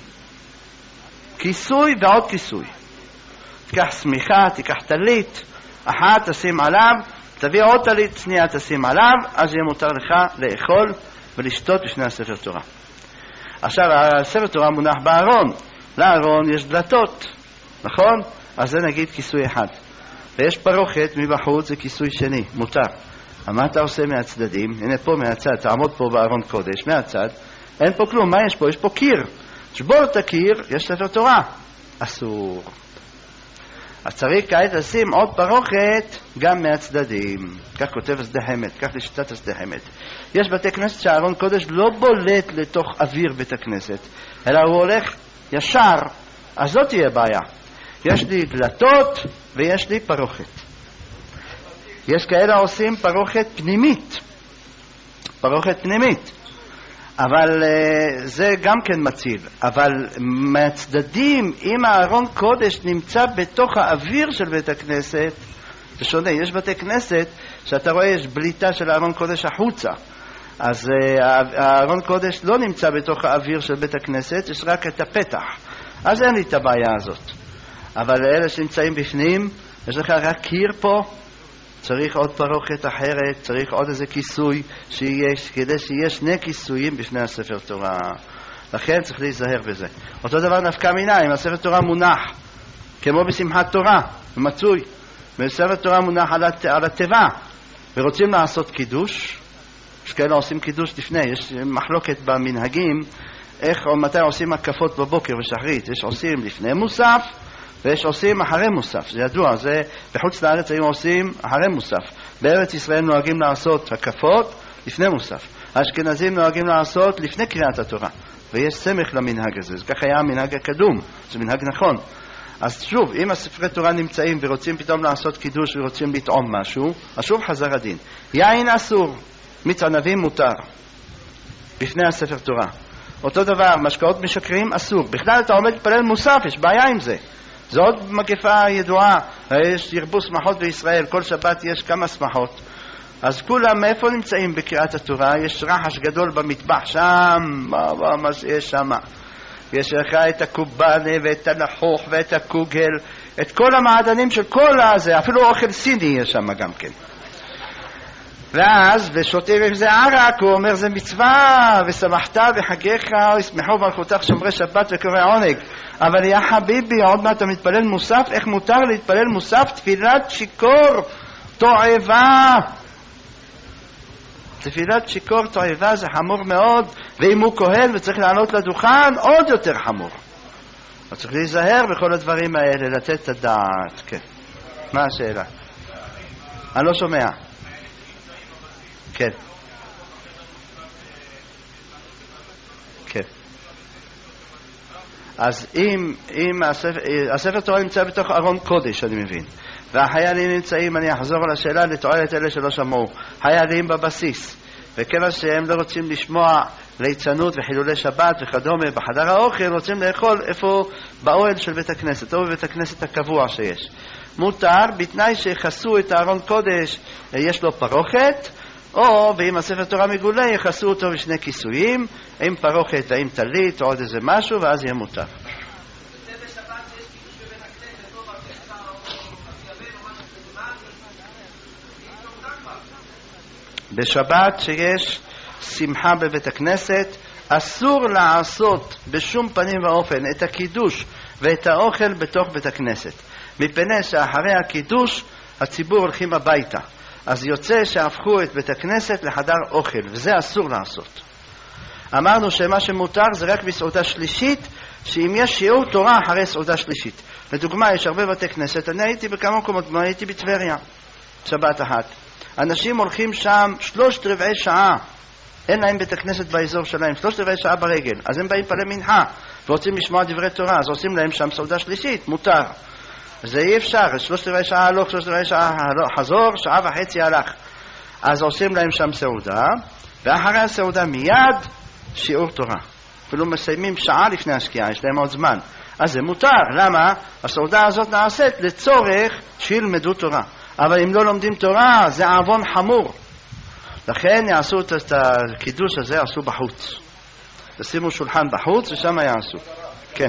כיסוי ועוד כיסוי. תיקח סמיכה, תיקח טלית, אחת תשים עליו, תביא עוד טלית שנייה תשים עליו, אז יהיה מותר לך לאכול ולשתות בשני הספר תורה. עכשיו, הספר תורה מונח בארון. לארון יש דלתות, נכון? אז זה נגיד כיסוי אחד. ויש פרוכת מבחוץ, זה כיסוי שני, מותר. מה אתה עושה מהצדדים? הנה פה מהצד, תעמוד פה בארון קודש, מהצד, אין פה כלום, מה יש פה? יש פה קיר. שבור את הקיר, יש ספר תורה. אסור. אז צריך כעת לשים עוד פרוכת גם מהצדדים. כך כותב הסדהמת, כך לשיטת הסדהמת. יש בתי כנסת שהארון קודש לא בולט לתוך אוויר בית הכנסת, אלא הוא הולך ישר, אז זאת תהיה בעיה. יש לי דלתות ויש לי פרוכת. יש כאלה עושים פרוכת פנימית. פרוכת פנימית. אבל זה גם כן מציל. אבל מהצדדים, אם הארון קודש נמצא בתוך האוויר של בית הכנסת, זה שונה. יש בתי כנסת שאתה רואה יש בליטה של הארון קודש החוצה. אז הארון קודש לא נמצא בתוך האוויר של בית הכנסת, יש רק את הפתח. אז אין לי את הבעיה הזאת. אבל אלה שנמצאים בפנים, יש לך רק קיר פה, צריך עוד פרוכת אחרת, צריך עוד איזה כיסוי שיש, כדי שיהיה שני כיסויים בפני הספר תורה. לכן צריך להיזהר בזה. אותו דבר נפקא מינה, אם הספר תורה מונח, כמו בשמחת תורה, מצוי, בספר תורה מונח על התיבה, ורוצים לעשות קידוש, יש כאלה עושים קידוש לפני, יש מחלוקת במנהגים, איך או מתי עושים הקפות בבוקר ושחרית, יש עושים לפני מוסף, ויש עושים אחרי מוסף, זה ידוע, זה בחוץ לארץ היו עושים אחרי מוסף. בארץ ישראל נוהגים לעשות הקפות לפני מוסף. האשכנזים נוהגים לעשות לפני קריאת התורה. ויש סמך למנהג הזה, זה כך היה המנהג הקדום, זה מנהג נכון. אז שוב, אם הספרי תורה נמצאים ורוצים פתאום לעשות קידוש ורוצים לטעום משהו, אז שוב חזר הדין. יין אסור, מיץ ענבים מותר, בפני הספר תורה. אותו דבר, משקאות משקרים אסור. בכלל אתה עומד להתפלל מוסף, יש בעיה עם זה. זו עוד מגפה ידועה, יש ירבו שמחות בישראל, כל שבת יש כמה שמחות. אז כולם מאיפה נמצאים בקריאת התורה? יש רחש גדול במטבח שם, מה יש שם? יש לך את הקובאנה ואת הלחוך ואת הקוגל, את כל המעדנים של כל הזה, אפילו אוכל סיני יש שם גם כן. ואז ושותים עם זה ערק, הוא אומר זה מצווה, ושמחת בחגיך וישמחו ברכותך שומרי שבת וקורא עונג. אבל יא חביבי, עוד מעט אתה מתפלל מוסף, איך מותר להתפלל מוסף? תפילת שיכור תועבה. תפילת שיכור תועבה זה חמור מאוד, ואם הוא כהן וצריך לעלות לדוכן עוד יותר חמור. אז צריך להיזהר בכל הדברים האלה, לתת את הדעת. כן. מה השאלה? אני לא שומע. כן. כן. אז אם הספר תורה נמצא בתוך ארון קודש, אני מבין, והחיילים נמצאים, אני אחזור על השאלה לתועלת אלה שלא שמעו, חיילים בבסיס, וכיוון שהם לא רוצים לשמוע ליצנות וחילולי שבת וכדומה בחדר האוכל, רוצים לאכול איפה? באוהל של בית הכנסת, או בבית הכנסת הקבוע שיש. מותר, בתנאי שיחסו את הארון קודש, יש לו פרוכת, או ואם הספר תורה מגולה יחסו אותו בשני כיסויים, עם פרוכת ועם טלית או עוד איזה משהו, ואז יהיה מותר. בשבת שיש שמחה בבית הכנסת, אסור לעשות בשום פנים ואופן את הקידוש ואת האוכל בתוך בית הכנסת, מפני שאחרי הקידוש הציבור הולכים הביתה, אז יוצא שהפכו את בית הכנסת לחדר אוכל, וזה אסור לעשות. אמרנו שמה שמותר זה רק בסעודה שלישית, שאם יש שיעור תורה אחרי סעודה שלישית. לדוגמה, יש הרבה בתי כנסת, אני הייתי בכמה מקומות, הייתי בטבריה, שבת אחת. אנשים הולכים שם 3/4 שעה, אין להם בית הכנסת באזור שלהם, 3/4 שעה ברגל, אז הם באים פעלי מנחה, ורוצים לשמוע דברי תורה, אז עושים להם שם סעודה שלישית, מותר. זה אי אפשר, 3/4 שעה הלוך, 3/4 שעה חזור, 1.5 שעה הלך. אז עושים להם שם סעודה, ואחרי הסעודה מיד שיעור תורה. אפילו מסיימים שעה לפני השקיעה, יש להם עוד זמן. אז זה מותר, למה? הסעודה הזאת נעשית לצורך שילמדו תורה. אבל אם לא לומדים תורה, זה עוון חמור. לכן יעשו את הקידוש הזה, עשו בחוץ. תשימו שולחן בחוץ ושם יעשו. כן.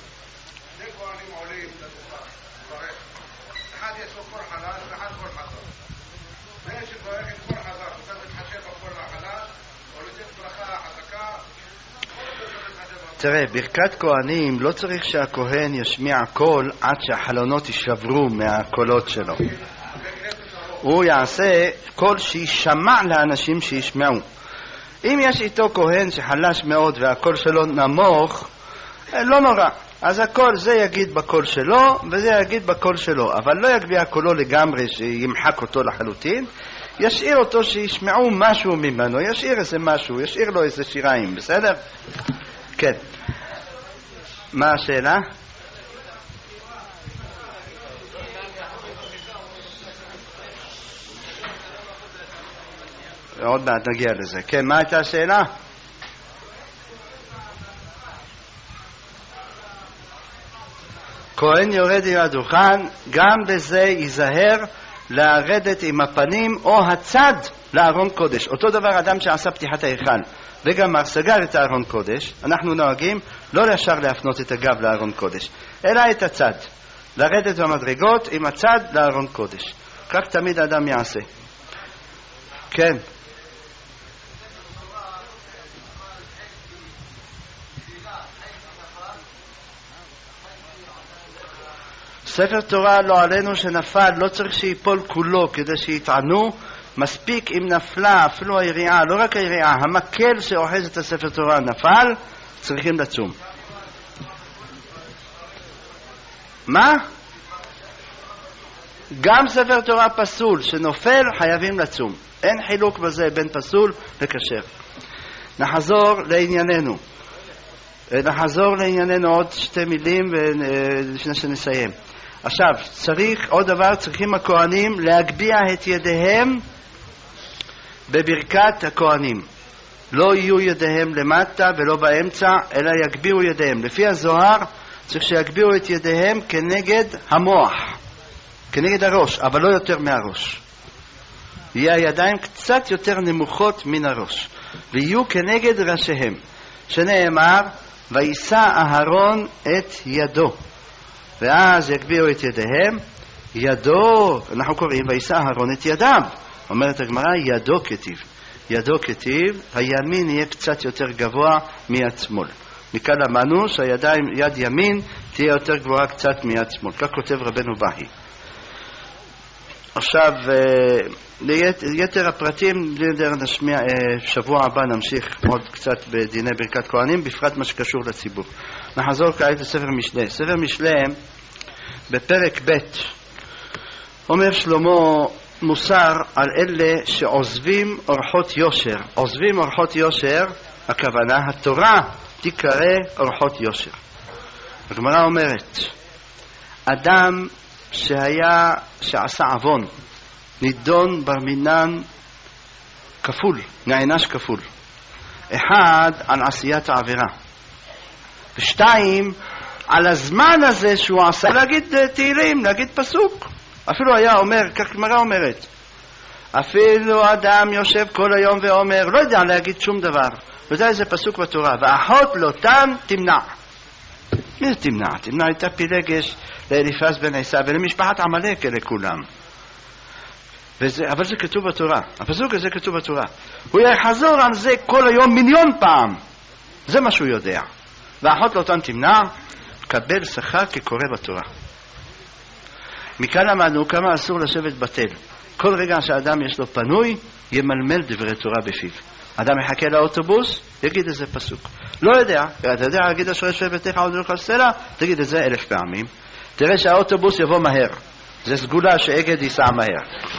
תראה, ברכת כהנים לא צריך שהכהן ישמיע קול עד שהחלונות יישברו מהקולות שלו. הוא יעשה קול שישמע לאנשים שישמעו. אם יש איתו כהן שחלש מאוד והקול שלו נמוך, לא נורא. אז הקול זה יגיד בקול שלו וזה יגיד בקול שלו, אבל לא יגביה קולו לגמרי שימחק אותו לחלוטין, ישאיר אותו שישמעו משהו ממנו, ישאיר איזה משהו, ישאיר לו איזה שיריים, בסדר? כן. מה השאלה? עוד מעט נגיע לזה. כן, מה הייתה השאלה? כהן יורד עם הדוכן, גם בזה ייזהר לרדת עם הפנים או הצד לארון קודש. אותו דבר אדם שעשה פתיחת ההיכל וגם סגר את הארון קודש, אנחנו נוהגים לא ישר להפנות את הגב לארון קודש, אלא את הצד, לרדת במדרגות עם הצד לארון קודש. כך תמיד האדם יעשה. כן. ספר תורה לא עלינו שנפל, לא צריך שיפול כולו כדי שיתענו, מספיק אם נפלה אפילו היריעה, לא רק היריעה, המקל שאוחז את הספר תורה נפל, צריכים לצום. מה? גם ספר תורה פסול שנופל חייבים לצום, אין חילוק בזה בין פסול וכשר. נחזור לענייננו עוד 2 מילים לפני שנסיים. עכשיו, עוד דבר, צריכים הכהנים להגביה את ידיהם בברכת הכהנים. לא יהיו ידיהם למטה ולא באמצע, אלא יגביהו ידיהם. לפי הזוהר צריך שיגביהו את ידיהם כנגד המוח, כנגד הראש, אבל לא יותר מהראש. יהיה הידיים קצת יותר נמוכות מן הראש, ויהיו כנגד ראשיהם, שנאמר וישא אהרון את ידו, ואז יגבירו את ידיהם, ידו, אנחנו קוראים וישא אהרון את ידיו, אומרת הגמרא ידו כתיב, ידו כתיב, הימין יהיה קצת יותר גבוה מיד שמאל. מכאן למדנו שהידיים, יד ימין תהיה יותר גבוהה קצת מיד שמאל, כך כותב רבנו בהי. עכשיו ליתר הפרטים נשמיע, שבוע הבא נמשיך עוד קצת בדיני ברכת כהנים, בפרט מה שקשור לציבור. נחזור כעת לספר משלי. ספר משלי בפרק ב' אומר שלמה מוסר על אלה שעוזבים אורחות יושר. עוזבים אורחות יושר, הכוונה התורה תיקרא אורחות יושר. הגמרא אומרת אדם שעשה עוון נידון בר מינן כפול, נענש כפול. אחד, על עשיית העבירה, ושתיים, על הזמן הזה שהוא עשה להגיד תהילים, להגיד פסוק. אפילו היה אומר, כך גמרא אומרת, אפילו אדם יושב כל היום ואומר, לא יודע להגיד שום דבר, וזה איזה פסוק בתורה, ואחות לוטן תמנע. מי תמנע? תמנע הייתה פילגש לאליפז בן עשיו ולמשפחת עמלק לכולם. אבל זה כתוב בתורה, הפסוק הזה כתוב בתורה. הוא יחזור על זה כל היום מיליון פעם, זה מה שהוא יודע. ואחות לוטן תמנע, קבל שכר כקורא בתורה. מכאן למדנו כמה אסור לשבת בתל. כל רגע שהאדם יש לו פנוי, ימלמל דברי תורה בפיו. אדם יחכה לאוטובוס, יגיד איזה פסוק. לא יודע, אתה יודע להגיד אשר ישב ביתך עוד לא סלע, תגיד את זה 1000 פעמים. תראה שהאוטובוס יבוא מהר. זה סגולה שאגד ייסע מהר.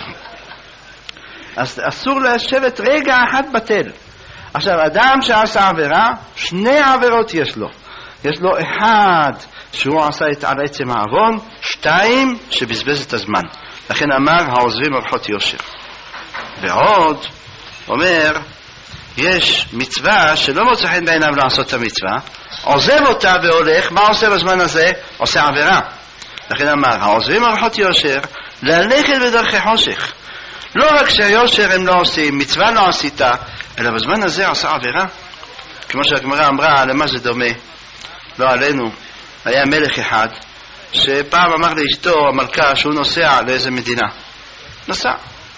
אז אסור לשבת רגע אחד בתל. עכשיו, אדם שעשה עבירה, 2 עבירות יש לו. יש לו 1 שהוא עשה על עצם העוון, 2 שבזבז את הזמן. לכן אמר העוזבים אורחות יושר. ועוד אומר, יש מצווה שלא מוצא חן בעיניו לעשות את המצווה, עוזב אותה והולך, מה עושה בזמן הזה? עושה עבירה. לכן אמר העוזבים אורחות יושר, ללכת בדרכי חושך. לא רק שהיושר הם לא עושים, מצווה לא עשית, אלא בזמן הזה עושה עבירה. כמו שהגמרא אמרה, למה זה דומה? לא עלינו. היה מלך אחד שפעם אמר לאשתו המלכה שהוא נוסע לאיזה מדינה. נסע.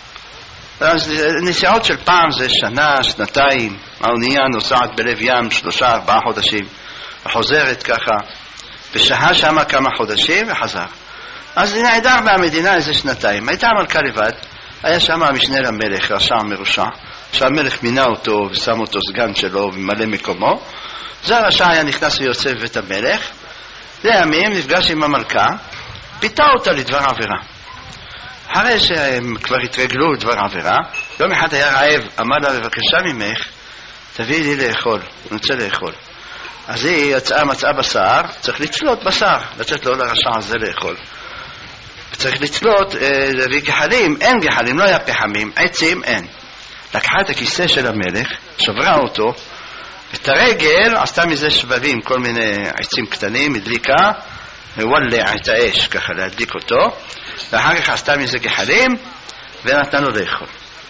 אז נסיעות של פעם זה שנה, שנתיים. האונייה נוסעת בלב ים 3-4 חודשים וחוזרת ככה, ושהה שמה כמה חודשים וחזר. אז נעדר מהמדינה איזה 2. הייתה המלכה לבד, היה שם המשנה למלך, רשע מרושע, שהמלך מינה אותו ושם אותו סגן שלו וממלא מקומו. זה הרשע היה נכנס ויוצא בבית המלך, לימים נפגש עם המלכה, פיתה אותה לדבר עבירה. אחרי שהם כבר התרגלו לדבר עבירה, יום אחד היה רעב, אמר לה בבקשה ממך, תביאי לי לאכול, אני רוצה לאכול. אז היא מצאה בשר, צריך לצלות בשר, לתת לו לרשע הזה לאכול. צריך לצלות, להביא גחלים, אין גחלים, לא היה פחמים, עצים אין. לקחה את הכיסא של המלך, שברה אותו, את הרגל עשתה מזה שבבים, כל מיני עצים קטנים, הדליקה, וולע את האש, ככה להדליק אותו, ואחר כך עשתה מזה גחלים, ונתן לו לאכול.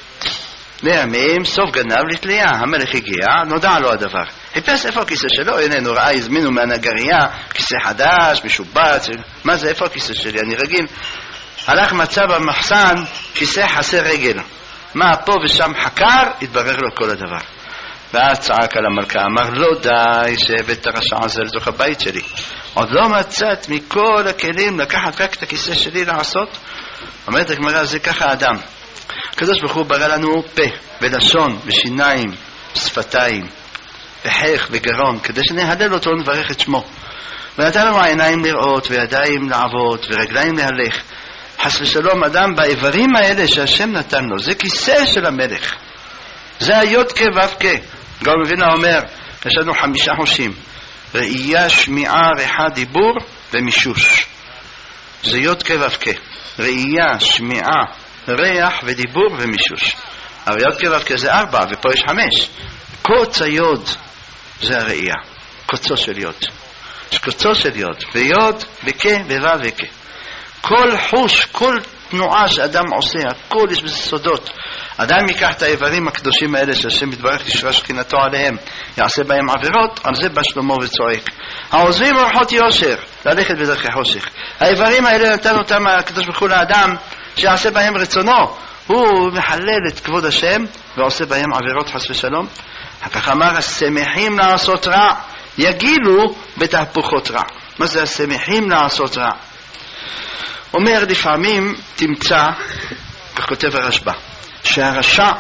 לימים, סוף גנב לתלייה, המלך הגיע, נודע לו הדבר. חיפש איפה הכיסא שלו, הנה נוראה, הזמינו מהנגריה, כיסא חדש, משובץ, מה זה, איפה הכיסא שלי, אני רגיל. הלך מצא במחסן, כיסא חסר רגל. מה פה ושם חקר, התברר לו כל הדבר. ואז צעק על המלכה, אמר לא די שהבאת הרשע הזה לתוך הבית שלי. עוד לא מצאת מכל הכלים לקחת רק את הכיסא שלי לעשות? אומרת הגמרא, זה ככה אדם. הקדוש ברוך הוא ברא לנו פה ולשון ושיניים, שפתיים, וחך וגרון, כדי שנהלל אותו ונברך את שמו. ונתן לנו עיניים לראות וידיים לעבוד ורגליים להלך. חס ושלום אדם באיברים האלה שהשם נתן לו, זה כיסא של המלך. זה היודקה ואבקה. גם מבינה אומר, יש לנו 5 חושים, ראייה, שמיעה, ריחה, דיבור ומישוש. זה יודקה ואבקה, ראייה, שמיעה, ריח ודיבור ומישוש. אבל יודקה ואבקה זה 4 ופה יש 5. קוץ היוד זה הראייה, קוצו של יוד. יש קוצו של יוד, ויוד וקה ווה וקה. כל חוש, כל תנועה שאדם עושה, הכל יש בזה סודות. אדם ייקח את האיברים הקדושים האלה שהשם מתברך ישרה שכינתו עליהם, יעשה בהם עבירות, על זה בא שלמה וצועק. העוזבים אורחות יושר, ללכת בדרכי חושך. האיברים האלה נתן אותם הקדוש ברוך הוא לאדם, שיעשה בהם רצונו. הוא מחלל את כבוד השם ועושה בהם עבירות חס ושלום. כך אמר, השמחים לעשות רע יגילו בתהפוכות רע. מה זה השמחים לעשות רע? אומר, לפעמים תמצא, כך כותב הרשב"א, שהרשע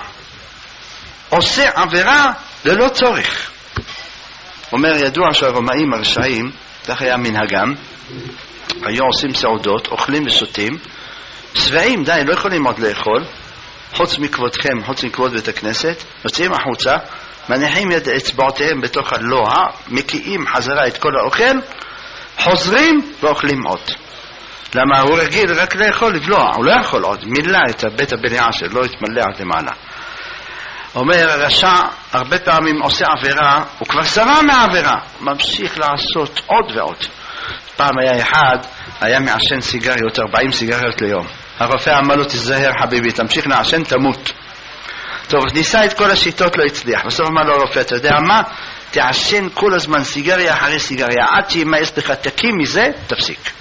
עושה עבירה ללא צורך. אומר, ידוע שהרומאים הרשעים, כך היה מנהגם, היו עושים סעודות, אוכלים ושותים, שבעים, די, לא יכולים עוד לאכול, חוץ מכבודכם, חוץ מכבוד בית הכנסת, יוצאים החוצה, מניחים את אצבעותיהם בתוך הלוע, מקיאים חזרה את כל האוכל, חוזרים ואוכלים עוד. למה? הוא רגיל רק לאכול, לבלוע, הוא לא יכול עוד, מילא את בית הבליעה שלו, לא יתמלא עד למעלה. אומר, הרשע הרבה פעמים עושה עבירה, הוא כבר שבע מהעבירה, ממשיך לעשות עוד ועוד. פעם היה אחד, היה מעשן סיגריות, 40 סיגריות ליום. הרופא אמר לו, תזהר חביבי, תמשיך לעשן, תמות. טוב, ניסה את כל השיטות, לא הצליח. בסוף אמר לו הרופא, אתה יודע מה? תעשן כל הזמן סיגריה אחרי סיגריה, עד שימאס לך, תקים מזה, תפסיק.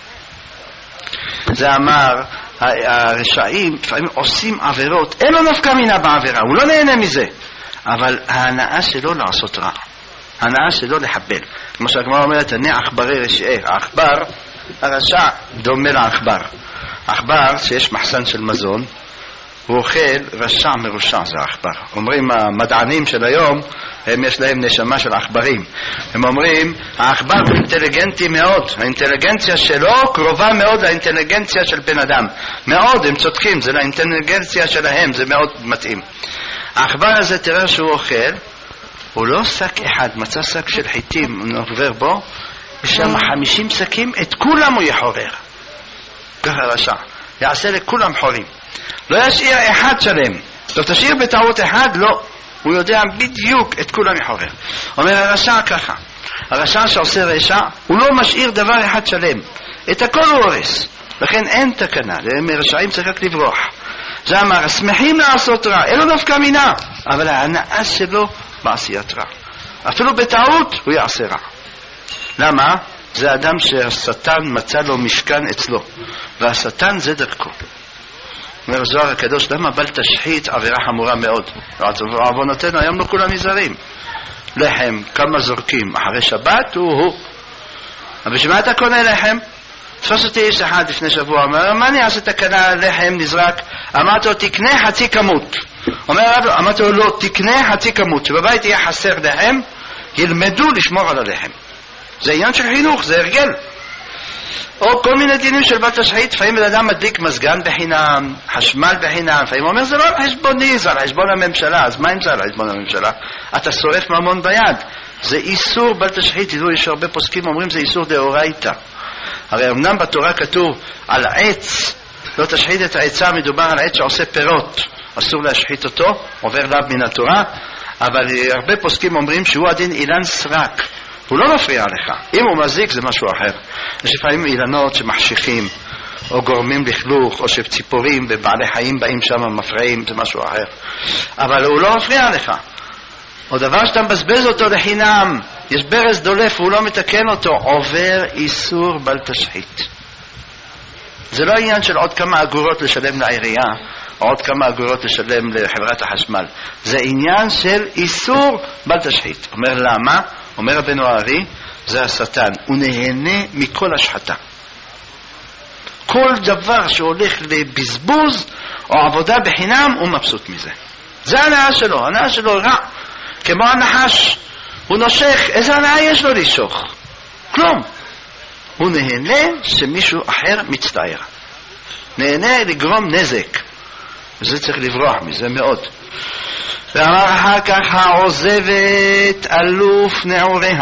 זה אמר, הרשעים לפעמים עושים עבירות, אין לו נפקא מינה בעבירה, הוא לא נהנה מזה, אבל ההנאה שלו לעשות רע, ההנאה שלו לחבל. כמו שהגמרא אומרת, הנה עכברי רשעי, העכבר, הרשע דומה לעכבר. עכבר שיש מחסן של מזון, הוא אוכל רשע מרושע, זה העכבר. אומרים המדענים של היום, הם יש להם נשמה של עכברים. הם אומרים, העכבר הוא אינטליגנטי מאוד, האינטליגנציה שלו קרובה מאוד לאינטליגנציה של בן אדם. מאוד, הם צודקים, זה לאינטליגנציה שלהם, זה מאוד מתאים. העכבר הזה, תראה שהוא אוכל, הוא לא שק אחד, מצא שק של חיטים, הוא עובר בו, יש שם 50 שקים, את כולם הוא יחורר. ככה רשע, יעשה לכולם חורים. לא ישאיר אחד שלם. טוב, תשאיר בטעות אחד, לא. הוא יודע בדיוק את כולם יחורר. אומר הרשע ככה, הרשע שעושה רשע, הוא לא משאיר דבר אחד שלם. את הכל הוא הורס. לכן אין תקנה, מרשעים צריך רק לברוח. זה אמר, שמחים לעשות רע, אין לו נפקא מינה, אבל ההנאה שלו בעשיית רע. אפילו בטעות הוא יעשה רע. למה? זה אדם שהשטן מצא לו משכן אצלו, והשטן זה דרכו. אומר זוהר הקדוש, למה בל תשחית? עבירה חמורה מאוד. עוונותינו היום לא כולם נזהרים. לחם, כמה זורקים אחרי שבת הוא. אבל בשביל מה אתה קונה לחם? תפס אותי איש אחד לפני שבוע, אומר, מה אני אעשה תקנה לחם נזרק? אמרתי לו, תקנה חצי כמות. אמרתי לו, לא, תקנה חצי כמות, שבבית יהיה חסר לחם, ילמדו לשמור על הלחם. זה עניין של חינוך, זה הרגל. או כל מיני דינים של בת השחית, לפעמים בן אדם מדליק מזגן בחינם, חשמל בחינם, לפעמים אומר, זה לא על חשבוני, זה על חשבון הממשלה. אז מה אם זה על חשבון הממשלה? אתה שורף ממון ביד. זה איסור בת השחית, תדעו, יש הרבה פוסקים אומרים, זה איסור דאורייתא. הרי אמנם בתורה כתוב על עץ, לא תשחית את העצה, מדובר על עץ שעושה פירות, אסור להשחית אותו, עובר לאו מן התורה, אבל הרבה פוסקים אומרים שהוא הדין אילן סרק, הוא לא מפריע לך. אם הוא מזיק זה משהו אחר. יש לפעמים אילנות שמחשיכים או גורמים לכלוך, או שציפורים ובעלי חיים באים שם מפריעים, זה משהו אחר, אבל הוא לא מפריע לך. או דבר שאתה מבזבז אותו לחינם, יש ברז דולף והוא לא מתקן אותו, עובר איסור בל תשחית. זה לא עניין של עוד כמה אגורות לשלם לעירייה או עוד כמה אגורות לשלם לחברת החשמל, זה עניין של איסור בל תשחית. אומר למה? אומר רבנו הארי, זה השטן, הוא נהנה מכל השחתה. כל דבר שהולך לבזבוז או עבודה בחינם הוא מבסוט מזה. זה הנאה שלו, הנאה שלו רע, כמו הנחש, הוא נושך, איזה הנאה יש לו לשוך? כלום. הוא נהנה שמישהו אחר מצטער, נהנה לגרום נזק, וזה צריך לברוח מזה מאוד. ואמר אחר כך, העוזבת אלוף נעוריה,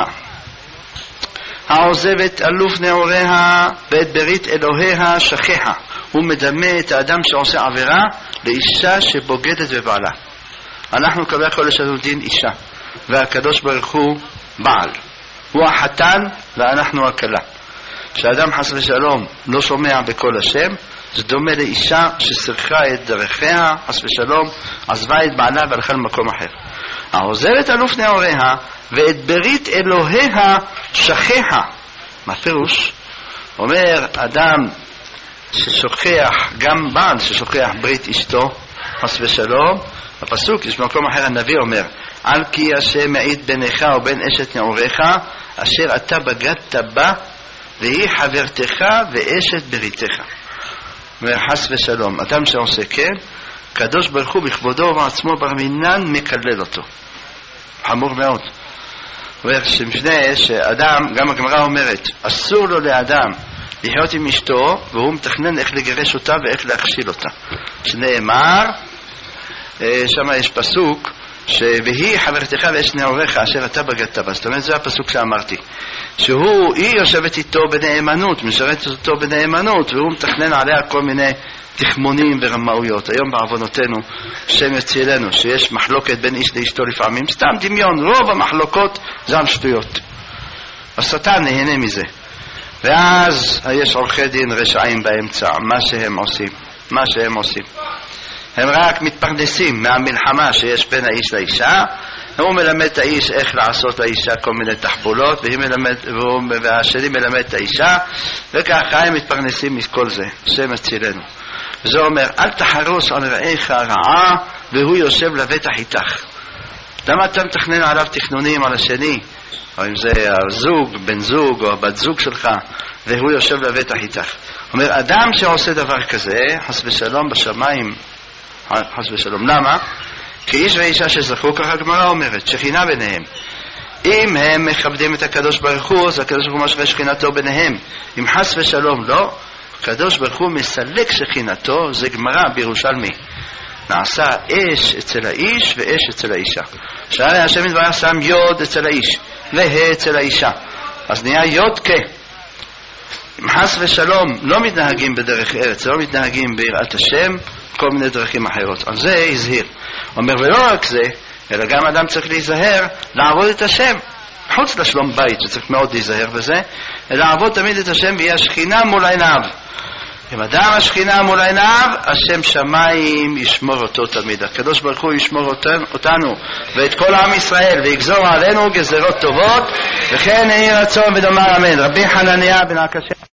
העוזבת אלוף נעוריה ואת ברית אלוהיה שכחה. הוא מדמה את האדם שעושה עבירה לאישה שבוגדת בבעלה. אנחנו כבר כל יש לנו דין אישה, והקדוש ברוך הוא בעל, הוא החתן ואנחנו הכלה. כשאדם חס ושלום לא שומע בקול השם, זה דומה לאישה שסרחה את דרכיה, חס ושלום, עזבה את בעלה והלכה למקום אחר. העוזרת על אופני הוריה ואת ברית אלוהיה שכחה. מה פירוש? אומר אדם ששוכח, גם בעל ששוכח ברית אשתו, חס ושלום, בפסוק יש במקום אחר הנביא אומר, על כי השם מעיד ביניך ובין אשת נעוריך אשר אתה בגדת בה והיא חברתך ואשת בריתך. וחס ושלום, אדם שעושה כן, קדוש ברוך הוא בכבודו ובעצמו ברמינן מקלל אותו. חמור מאוד. שמפני שאדם, גם הגמרא אומרת, אסור לו לאדם לחיות עם אשתו והוא מתכנן איך לגרש אותה ואיך להכשיל אותה. שנאמר, שם יש פסוק והיא חברתך ואשת נעוריך אשר אתה בגדת בה. זאת אומרת, זה הפסוק שאמרתי, היא יושבת איתו בנאמנות, משרתת אותו בנאמנות, והוא מתכנן עליה כל מיני תחמונים ורמאויות. היום בעוונותינו, שם יצילנו, שיש מחלוקת בין איש לאשתו לפעמים, סתם דמיון, רוב המחלוקות זה על שטויות. השטן נהנה מזה. ואז יש עורכי דין רשעים באמצע, מה שהם עושים. הם רק מתפרנסים מהמלחמה שיש בין האיש לאישה. הוא מלמד את האיש איך לעשות לאישה כל מיני תחבולות, והשני מלמד את האישה, וככה הם מתפרנסים מכל זה. השם יצילנו. זה אומר, אל תחרוס על רעיך רעה והוא יושב לבטח איתך. למה אתה מתכנן עליו תכנונים על השני, או אם זה הזוג, בן זוג או בת זוג שלך, והוא יושב לבטח איתך. אומר, אדם שעושה דבר כזה, חס ושלום בשמיים, חס ושלום. למה? כי איש ואישה שזכו, ככה הגמרא אומרת, שכינה ביניהם. אם הם מכבדים את הקדוש ברוך הוא, אז הקדוש ברוך הוא משרה שכינתו ביניהם. אם חס ושלום לא, הקדוש ברוך הוא מסלק שכינתו. זה גמרא בירושלמי. נעשה אש אצל האיש ואש אצל האישה. שהרי השם יתברך שם יוד אצל האיש והה אצל האישה, אז נהיה יוד כ. אם חס ושלום לא מתנהגים בדרך ארץ, לא מתנהגים ביראת השם, כל מיני דרכים אחרות. על זה הזהיר. אומר, ולא רק זה, אלא גם אדם צריך להיזהר לעבוד את השם. חוץ לשלום בית, שצריך מאוד להיזהר בזה, אלא לעבוד תמיד את השם, ויהיה השכינה מול עיניו. אם אדם השכינה מול עיניו, השם שמיים ישמור אותו תמיד. הקדוש ברוך הוא ישמור אותנו ואת כל עם ישראל, ויגזור עלינו גזרות טובות, וכן יהי רצון ונאמר אמן. רבי חנניה בן עקשיא